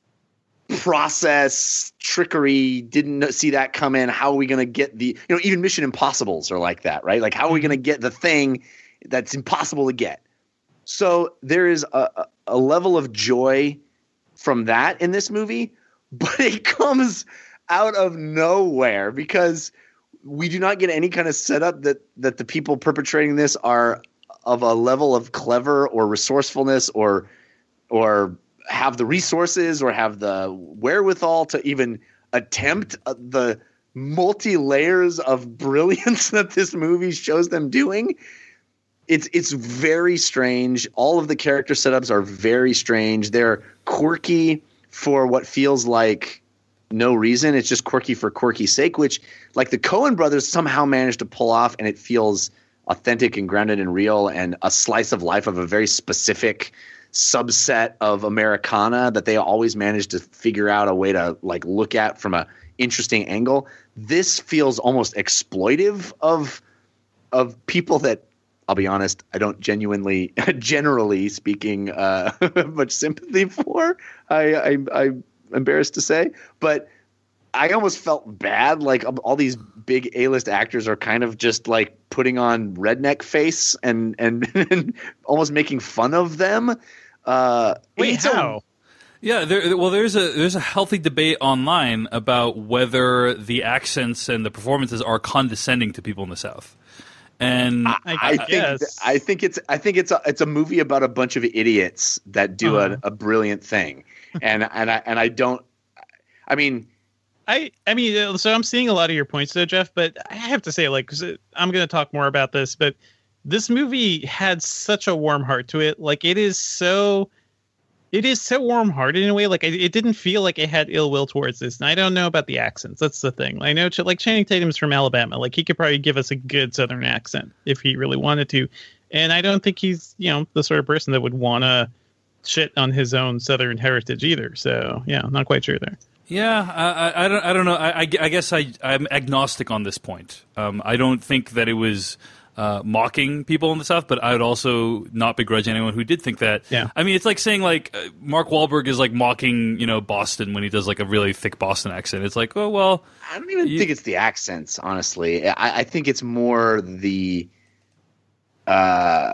process trickery. Didn't kn- see that come in. How are we going to get the, you know, even Mission Impossibles are like that, right? Like, how are we going to get the thing that's impossible to get? So there is a, a, a level of joy from that in this movie, but it comes out of nowhere because we do not get any kind of setup that that the people perpetrating this are of a level of clever or resourcefulness or or have the resources or have the wherewithal to even attempt uh, the multi layers of brilliance that this movie shows them doing. It's it's very strange. All of the character setups are very strange. They're quirky for what feels like no reason. It's just quirky for quirky's sake, which like the Coen brothers somehow managed to pull off, and it feels authentic and grounded and real and a slice of life of a very specific subset of Americana that they always manage to figure out a way to like look at from a interesting angle. This feels almost exploitive of of people that, I'll be honest, I don't genuinely, generally speaking, uh, much sympathy for. I, I, I'm embarrassed to say, but I almost felt bad. Like all these big A-list actors are kind of just like putting on redneck face and and, and almost making fun of them. Uh, Wait, how? A, yeah, there, well, there's a there's a healthy debate online about whether the accents and the performances are condescending to people in the South. And I, I think I think it's I think it's a it's a movie about a bunch of idiots that do uh-huh. a, a brilliant thing, and and I and I don't. I mean, I I mean, so I'm seeing a lot of your points though, Jeff. But I have to say, like, 'cause I'm going to talk more about this, but this movie had such a warm heart to it. Like, it is so. It is so warm-hearted in a way. Like, it didn't feel like it had ill will towards this. And I don't know about the accents. That's the thing. I know, like, Channing Tatum's from Alabama. Like, he could probably give us a good Southern accent if he really wanted to. And I don't think he's, you know, the sort of person that would want to shit on his own Southern heritage either. So, yeah, I'm not quite sure there. Yeah, I, I don't, I don't know. I, I guess I, I'm agnostic on this point. Um, I don't think that it was Uh, mocking people in the South, but I would also not begrudge anyone who did think that. Yeah. I mean, it's like saying like uh, Mark Wahlberg is like mocking, you know, Boston when he does like a really thick Boston accent. It's like, oh well. I don't even you, think it's the accents, honestly. I, I think it's more the uh,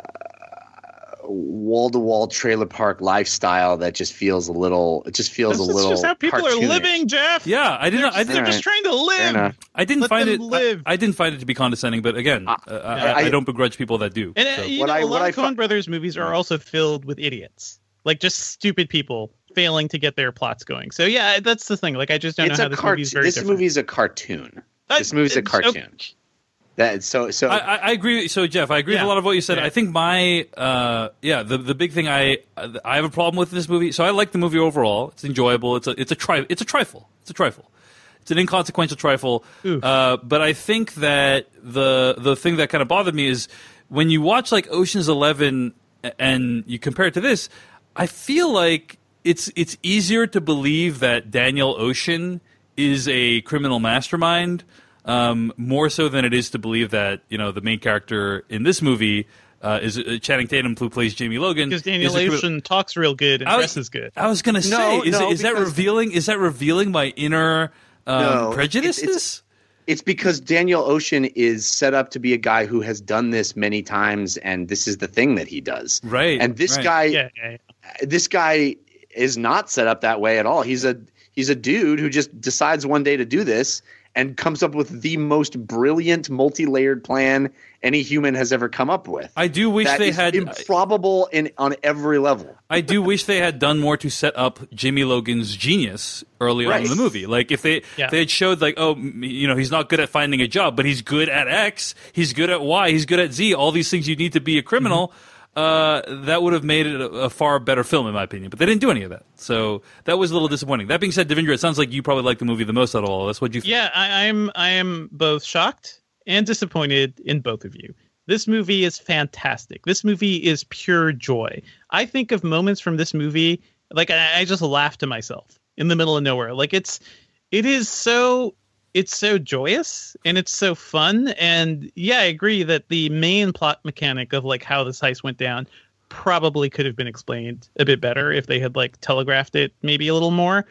wall-to-wall trailer park lifestyle that just feels a little. It just feels That's a little. That's just how people cartoonish. are living, Jeff. Yeah, I didn't. They're, I didn't. they're Right. just trying to live. I didn't Let find them it. live. I, I didn't find it to be condescending, but again, uh, uh, I, I, I don't begrudge people that do. And uh, so. you What know, I- a what lot I of Coen fi- Brothers movies are also filled with idiots, like just stupid people failing to get their plots going. So yeah, that's the thing. Like, I just don't It's know a how this cart- movie's very This different. movie's a cartoon. Uh, This movie's a it's- cartoon. okay. That so so. I, I I agree. So Jeff, I agree Yeah. with a lot of what you said. Yeah. I think my uh, yeah, the the big thing I I have a problem with this movie. So I like the movie overall. It's enjoyable. It's a it's a tri- it's a trifle. It's a trifle. It's an inconsequential trifle. Uh, but I think that the the thing that kind of bothered me is when you watch like Ocean's Eleven and you compare it to this, I feel like it's it's easier to believe that Daniel Ocean is a criminal mastermind. Um, more so than it is to believe that, you know, the main character in this movie uh, is uh, Channing Tatum, who plays Jamie Logan. Because Daniel is a cri- Ocean talks real good and I was- dresses good. I was going to say, No, is, no, is that because- revealing? Is that revealing my inner um, No, prejudices? it's- it's- It's because Daniel Ocean is set up to be a guy who has done this many times, and this is the thing that he does. Right. And this right. guy, Yeah, yeah, yeah. this guy is not set up that way at all. He's a he's a dude who just decides one day to do this and comes up with the most brilliant, multi-layered plan any human has ever come up with. I do wish That they is had. improbable in on every level. I do wish they had done more to set up Jimmy Logan's genius early on in Right. the movie. Like if they Yeah. if they had showed like, oh, m- you know, he's not good at finding a job, but he's good at X, he's good at Y, he's good at Z, all these things you need to be a criminal. Uh, that would have made it a, a far better film, in my opinion. But they didn't do any of that, so that was a little disappointing. That being said, Devindra, it sounds like you probably like the movie the most out of all. That's what you. Think. Yeah, I, I'm I am both shocked and disappointed in both of you. This movie is fantastic. This movie is pure joy. I think of moments from this movie, like I, I just laugh to myself in the middle of nowhere. Like it's, it is so, it's so joyous and it's so fun. And yeah, I agree that the main plot mechanic of like how this heist went down probably could have been explained a bit better if they had like telegraphed it maybe a little more.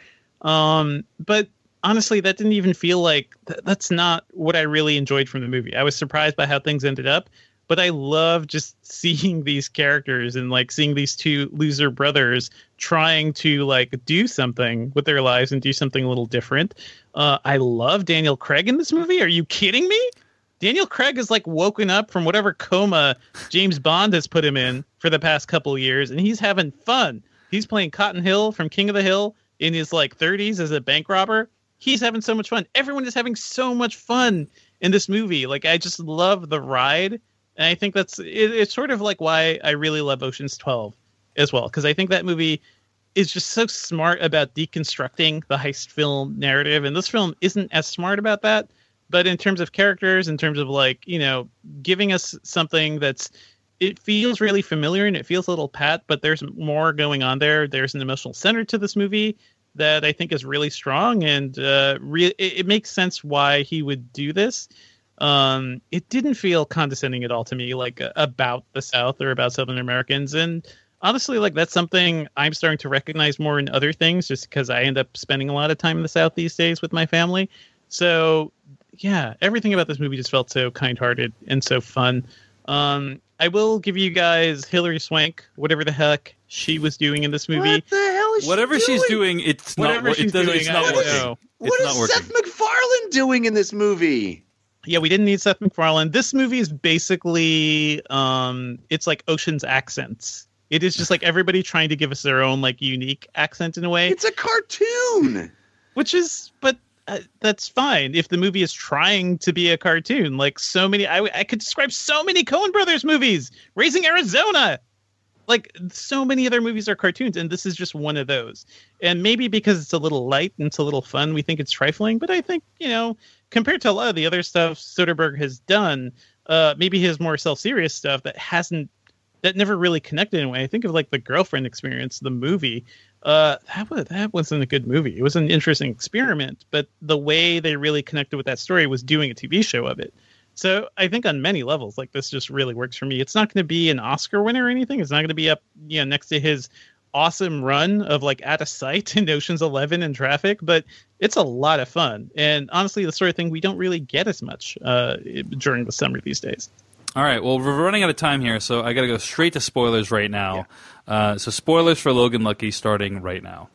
Um, but honestly, that didn't even feel like th- that's not what I really enjoyed from the movie. I was surprised by how things ended up, but I love just seeing these characters and like seeing these two loser brothers trying to like do something with their lives and do something a little different. Uh, I love Daniel Craig in this movie. Are you kidding me? Daniel Craig is like woken up from whatever coma James Bond has put him in for the past couple of years, and he's having fun. He's playing Cotton Hill from King of the Hill in his like thirties as a bank robber. He's having so much fun. Everyone is having so much fun in this movie. Like, I just love the ride. And I think that's, it, it's sort of like why I really love Ocean's twelve as well. Because I think that movie is just so smart about deconstructing the heist film narrative. And this film isn't as smart about that. But in terms of characters, in terms of like, you know, giving us something that's it feels really familiar and it feels a little pat, but there's more going on there. There's an emotional center to this movie that I think is really strong, and uh, re- it, it makes sense why he would do this. Um, it didn't feel condescending at all to me, like uh, about the South or about Southern Americans. And honestly, like that's something I'm starting to recognize more in other things, just because I end up spending a lot of time in the South these days with my family. So yeah, everything about this movie just felt so kind-hearted and so fun. Um, I will give you guys Hilary Swank, whatever the heck she was doing in this movie. What the hell is Whatever she doing? she's doing, it's Whatever not. she's It doesn't. doing, It's I not don't working. know. It's What not is working. Seth MacFarlane doing in this movie? Yeah, we didn't need Seth MacFarlane. This movie is basically, um, it's like Ocean's accents. It is just like everybody trying to give us their own like unique accent in a way. It's a cartoon. Which is, but uh, that's fine if the movie is trying to be a cartoon. Like so many, I, I could describe so many Coen Brothers movies. Raising Arizona. Like so many other movies are cartoons, and this is just one of those. And maybe because it's a little light and it's a little fun, we think it's trifling. But I think, you know, compared to a lot of the other stuff Soderbergh has done, uh, maybe his more self-serious stuff that hasn't, that never really connected in a way. I think of like The Girlfriend Experience, the movie. Uh, that was that wasn't a good movie. It was an interesting experiment, but the way they really connected with that story was doing a T V show of it. So I think on many levels, like this just really works for me. It's not going to be an Oscar winner or anything. It's not going to be up, you know, next to his awesome run of like Out of Sight and Ocean's Eleven and Traffic, but it's a lot of fun. And honestly, the sort of thing we don't really get as much uh, during the summer these days. All right, well, we're running out of time here, so I got to go straight to spoilers right now. Yeah. Uh, so spoilers for Logan Lucky starting right now.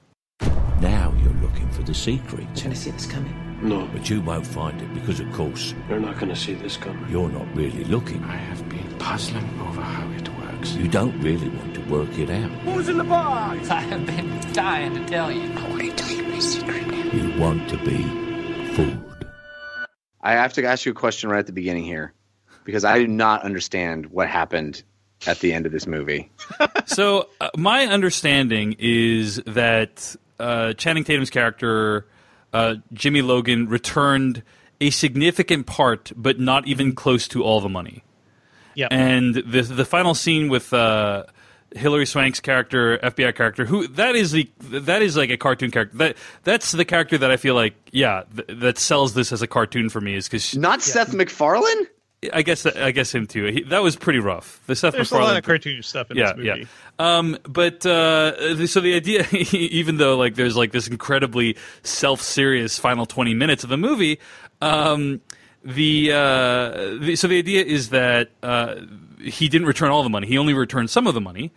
Now you're looking for the secret. Trying to see this coming? No. But you won't find it because, of course... You're not going to see this coming. You're not really looking. I have been puzzling over how it works. You don't really want to work it out. Who's in the box? I have been dying to tell you. I want to tell you my secret now. You want to be fooled. I have to ask you a question right at the beginning here, because I do not understand what happened at the end of this movie. So uh, my understanding is that uh, Channing Tatum's character... Uh, Jimmy Logan returned a significant part, but not even close to all the money. Yeah. And the the final scene with uh, Hilary Swank's character, F B I character, who that is the that is like a cartoon character. That that's the character that I feel like, yeah, th- that sells this as a cartoon for me is because not yeah. Seth MacFarlane. I guess I guess him too. He, that was pretty rough. The Seth There's MacFarlane a lot of cartoon stuff in yeah, this movie. Yeah. Um, but uh, so the idea, even though like there's like this incredibly self-serious final twenty minutes of the movie, um, the, uh, the so the idea is that uh, he didn't return all the money. He only returned some of the money,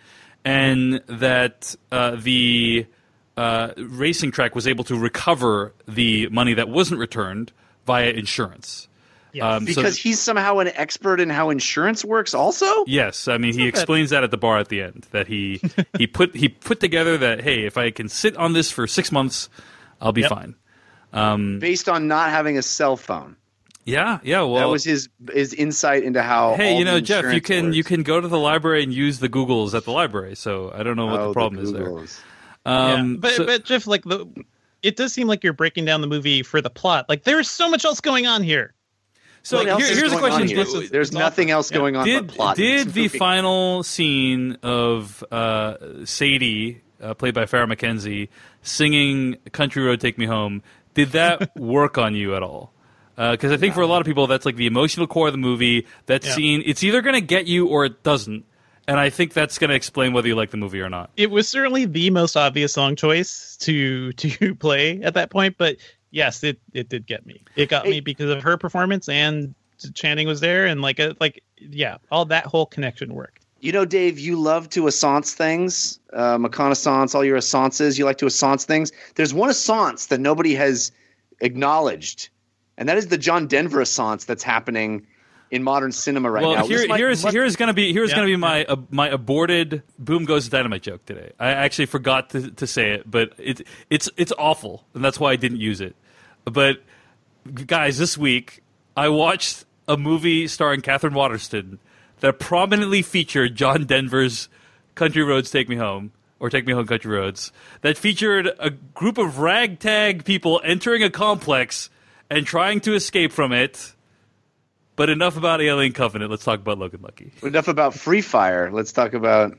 and that uh, the uh, racing track was able to recover the money that wasn't returned via insurance. Yes. Um, because so, he's somehow an expert in how insurance works also? Yes. I mean, he explains that at the bar at the end, that he he put he put together that, hey, if I can sit on this for six months, I'll be yep. fine. Um, Based on not having a cell phone. Yeah, yeah. Well, that was his his insight into how. Hey, all you know, the Jeff, you can works. you can go to the library and use the Googles at the library. So I don't know what oh, the problem the is there. Um, yeah. But so, but Jeff, like the, it does seem like you're breaking down the movie for the plot. Like there is so much else going on here. So what here, here's the question: here? There's nothing else yeah. going on did, but plot. Did the final scene of uh, Sadie, uh, played by Farrah McKenzie, singing "Country Road, Take Me Home"? Did that work on you at all? Because uh, I think for a lot of people, that's like the emotional core of the movie. That yeah. scene, it's either going to get you or it doesn't. And I think that's going to explain whether you like the movie or not. It was certainly the most obvious song choice to to play at that point, but yes, it, it did get me. It got hey. me because of her performance, and Channing was there, and like a, like yeah, all that whole connection worked. You know, Dave, you love to assance things, uh, reconnaissance, all your assances. You like to assance things. There's one assance that nobody has acknowledged, and that is the John Denver assance that's happening in modern cinema right well, now. Well, here, like, here's must... here's gonna be here's yeah, gonna be my yeah. uh, my aborted Boom Goes Dynamite joke today. I actually forgot to, to say it, but it's it's it's awful, and that's why I didn't use it. But guys, this week I watched a movie starring Catherine Waterston that prominently featured John Denver's "Country Roads, Take Me Home" or "Take Me Home, Country Roads." That featured a group of ragtag people entering a complex and trying to escape from it. But enough about Alien Covenant. Let's talk about Logan Lucky. Enough about Free Fire. Let's talk about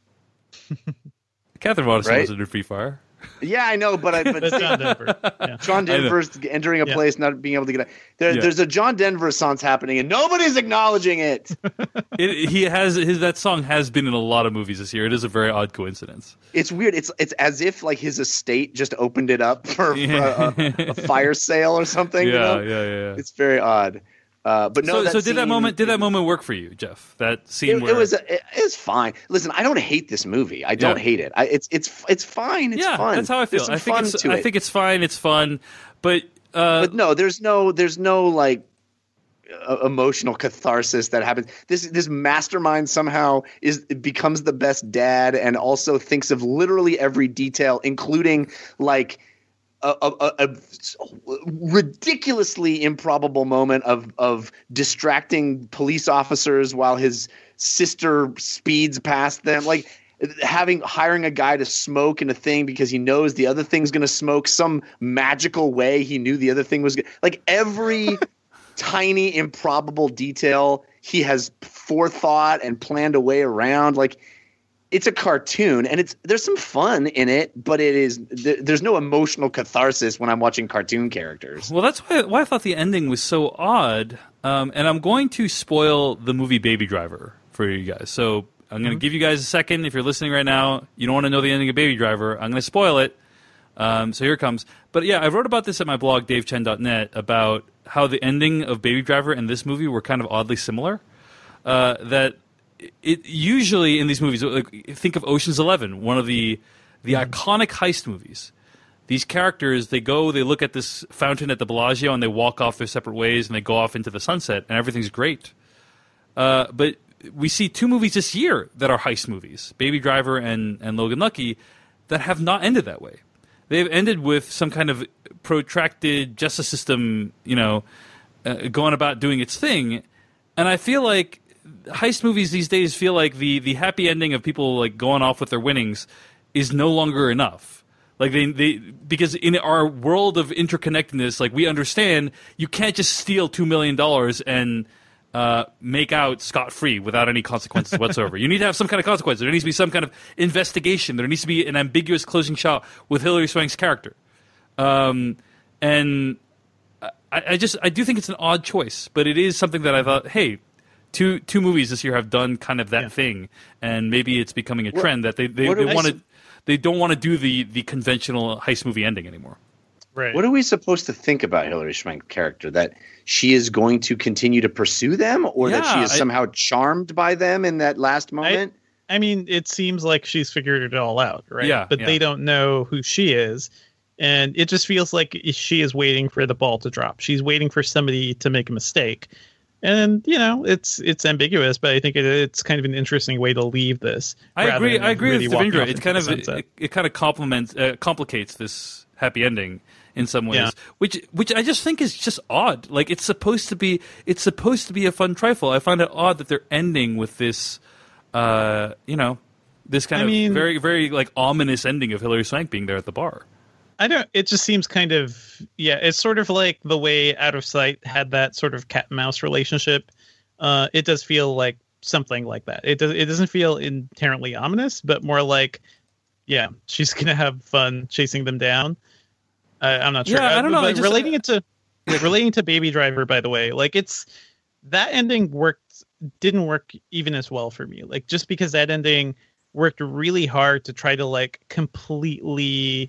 Catherine Waterston right? was under Free Fire. Yeah, I know, but I but John Denver. Yeah. John Denver's entering a Yeah. place, not being able to get out. There, Yeah. There's a John Denver song happening, and nobody's acknowledging it. It, he has his that song has been in a lot of movies this year. It is a very odd coincidence. It's weird. It's it's as if like his estate just opened it up for, for a, a, a fire sale or something. Yeah, you know? yeah, yeah, yeah. It's very odd. Uh, but no, so, that so did that scene- moment? Did that moment work for you, Jeff? That scene It, where it was it, it's fine. Listen, I don't hate this movie. I don't Yeah. hate it. I, it's it's it's fine. It's yeah, fun. that's how I feel. There's some I think fun it's to I it. think it's fine. It's fun, but uh, but no, there's no there's no like uh, emotional catharsis that happens. This this mastermind somehow is becomes the best dad and also thinks of literally every detail, including like a, a, a, a ridiculously improbable moment of of distracting police officers while his sister speeds past them, like having hiring a guy to smoke in a thing because he knows the other thing's going to smoke some magical way. He knew the other thing was gonna, like every tiny improbable detail he has forethought and planned a way around. Like it's a cartoon and it's there's some fun in it, but it is th- there's no emotional catharsis when I'm watching cartoon characters. well, that's why, why I thought the ending was so odd. Um, and I'm going to spoil the movie Baby Driver for you guys. So I'm going to give you guys a second. If you're listening right now, you don't want to know the ending of Baby Driver. I'm going to spoil it. Um, so here it comes. But yeah, I wrote about this at my blog, dave chen dot net, about how the ending of Baby Driver and this movie were kind of oddly similar. Uh, that it usually in these movies, like, think of Ocean's Eleven, one of the the iconic heist movies. These characters, they go, they look at this fountain at the Bellagio, and they walk off their separate ways, and they go off into the sunset, and everything's great. Uh, but we see two movies this year that are heist movies, Baby Driver and, and Logan Lucky, that have not ended that way. They've ended with some kind of protracted justice system, you know, uh, going about doing its thing. And I feel like heist movies these days feel like the, the happy ending of people like going off with their winnings is no longer enough. Like they, they, because in our world of interconnectedness, like we understand you can't just steal two million dollars and uh, make out scot-free without any consequences whatsoever. You need to have some kind of consequence. There needs to be some kind of investigation. There needs to be an ambiguous closing shot with Hilary Swank's character. Um, and I, I just, I do think it's an odd choice, but it is something that I thought, hey, two two movies this year have done kind of that yeah. thing, and maybe it's becoming a what, trend that they they, they want to they don't want to do the the conventional heist movie ending anymore. Right. What are we supposed to think about Hilary Swank's character? That she is going to continue to pursue them, or Yeah, that she is I- somehow charmed by them in that last moment? I mean, it seems like she's figured it all out, right? Yeah, But yeah. they don't know who she is. And it just feels like she is waiting for the ball to drop. She's waiting for somebody to make a mistake. And, you know, it's it's ambiguous, but I think it, it's kind of an interesting way to leave this. I rather agree. than I agree really with walking Devendra. off It into kind the of sunset. it, it kind of complements uh, complicates this happy ending in some ways, Yeah. which which I just think is just odd. Like it's supposed to be it's supposed to be a fun trifle. I find it odd that they're ending with this, uh, you know, this kind I of mean- very very like ominous ending of Hilary Swank being there at the bar. I don't. It just seems kind of yeah. It's sort of like the way Out of Sight had that sort of cat and mouse relationship. Uh, it does feel like something like that. It does. It doesn't feel inherently ominous, but more like, yeah, she's gonna have fun chasing them down. Uh, I'm not sure. Yeah, I don't know, But I just- relating it to yeah, relating to Baby Driver, by the way, like it's that ending worked didn't work even as well for me. Like just because that ending worked really hard to try to like completely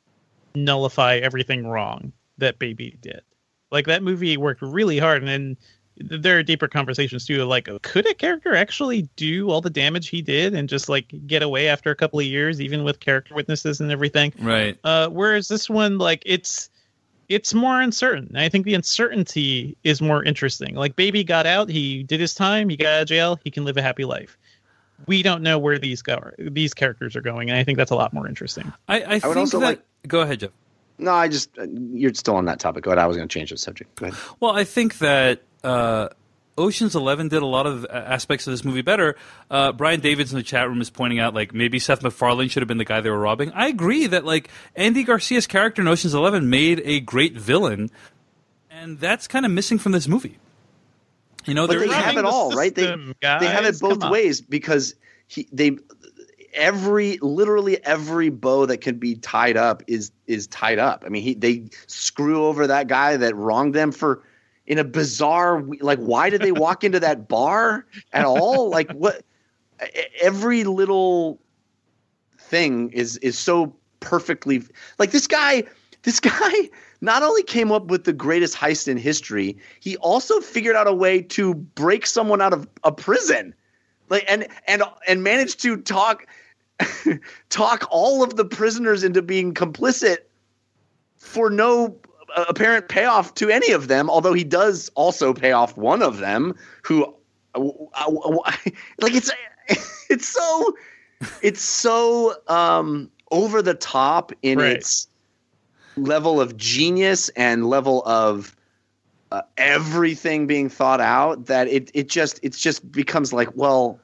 nullify everything wrong that Baby did. Like that movie worked really hard, and then there are deeper conversations too. Like, could a character actually do all the damage he did and just like get away after a couple of years, even with character witnesses and everything? Right. Uh, whereas this one, like, it's it's more uncertain. And I think the uncertainty is more interesting. Like, Baby got out, he did his time, he got out of jail, he can live a happy life. We don't know where these go, these characters are going, and I think that's a lot more interesting. I, I, would think also that. like- Go ahead, Jeff. No, I just uh, you're still on that topic. Go ahead. I was going to change the subject. Go ahead. Well, I think that uh, Ocean's Eleven did a lot of aspects of this movie better. Uh, Brian Davids in the chat room is pointing out, like, maybe Seth MacFarlane should have been the guy they were robbing. I agree that, like, Andy Garcia's character in Ocean's Eleven made a great villain, and that's kind of missing from this movie. You know, but they running have it the all, right? They system, guys. they have it both Come on. ways because he they every literally every bow that can be tied up is is tied up. I mean, he they screw over that guy that wronged them for in a bizarre like. Why did they walk into that bar at all? Like what? Every little thing is is so perfectly like this guy. This guy not only came up with the greatest heist in history, he also figured out a way to break someone out of a prison, like and and and managed to talk talk all of the prisoners into being complicit for no uh, apparent payoff to any of them. Although he does also pay off one of them, who uh, uh, like it's it's so it's so um, over the top in right. its level of genius and level of uh, everything being thought out that it it just it just becomes like, well,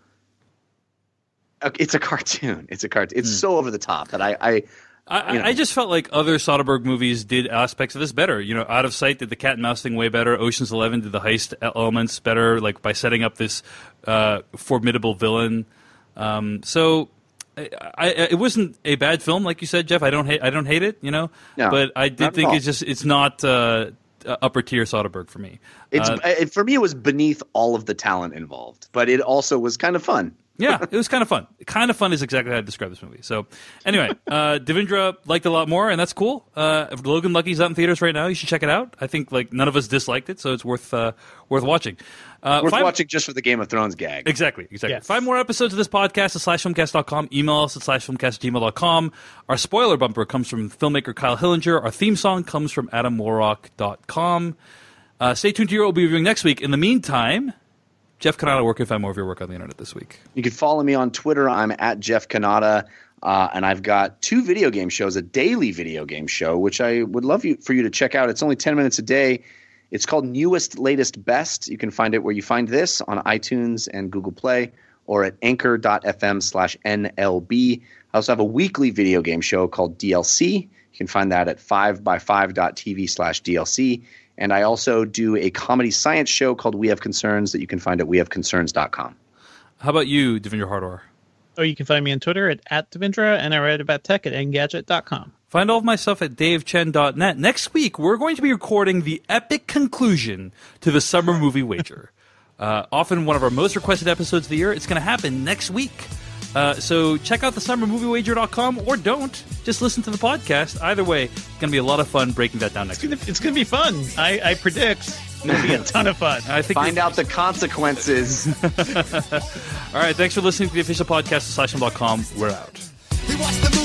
it's a cartoon. It's a cartoon. It's mm. so over the top that I I, I, you know. I just felt like other Soderbergh movies did aspects of this better. You know, Out of Sight did the cat and mouse thing way better. Ocean's Eleven did the heist elements better, like by setting up this uh, formidable villain. Um, so. I, I, it wasn't a bad film, like you said, Jeff. I don't hate. I don't hate it, you know. No, but I did think all. it's just it's not uh, upper tier Soderbergh for me. It's uh, it, for me. It was beneath all of the talent involved, but it also was kind of fun. Yeah, it was kind of fun. Kind of fun is exactly how I describe this movie. So, anyway, uh, Devindra liked it a lot more, and that's cool. Uh, if Logan Lucky's out in theaters right now, you should check it out. I think like none of us disliked it, so it's worth uh, worth watching. Uh, worth five, watching just for the Game of Thrones gag. Exactly, exactly. Yes. Five more episodes of this podcast at slash filmcast dot com. Email us at slash filmcast at gmail dot com. Our spoiler bumper comes from filmmaker Kyle Hillinger. Our theme song comes from adam warrock dot com. Uh, stay tuned to your what we'll be reviewing next week. In the meantime, Jeff Cannata, where can I find more of your work on the internet this week? You can follow me on Twitter. I'm at Jeff Cannata, uh, and I've got two video game shows, a daily video game show, which I would love you for you to check out. It's only ten minutes a day. It's called Newest, Latest, Best. You can find it where you find this on iTunes and Google Play or at anchor dot f m slash N L B. I also have a weekly video game show called D L C. You can find that at five by five dot t v slash D L C. And I also do a comedy science show called We Have Concerns that you can find at we have concerns dot com. How about you, Devindra Hardwar? Oh, you can find me on Twitter at, at Devindra, and I write about tech at engadget dot com. Find all of my stuff at dave chen dot net. Next week, we're going to be recording the epic conclusion to the Summer Movie Wager. Uh, often one of our most requested episodes of the year. It's going to happen next week. Uh, so check out the summer movie wager dot com or don't. Just listen to the podcast. Either way, it's going to be a lot of fun breaking that down next it's gonna, week. It's going to be fun. I, I predict it's going to be a ton of fun. I think Find out the consequences. All right, thanks for listening to the official podcast of slash film dot com. We're out.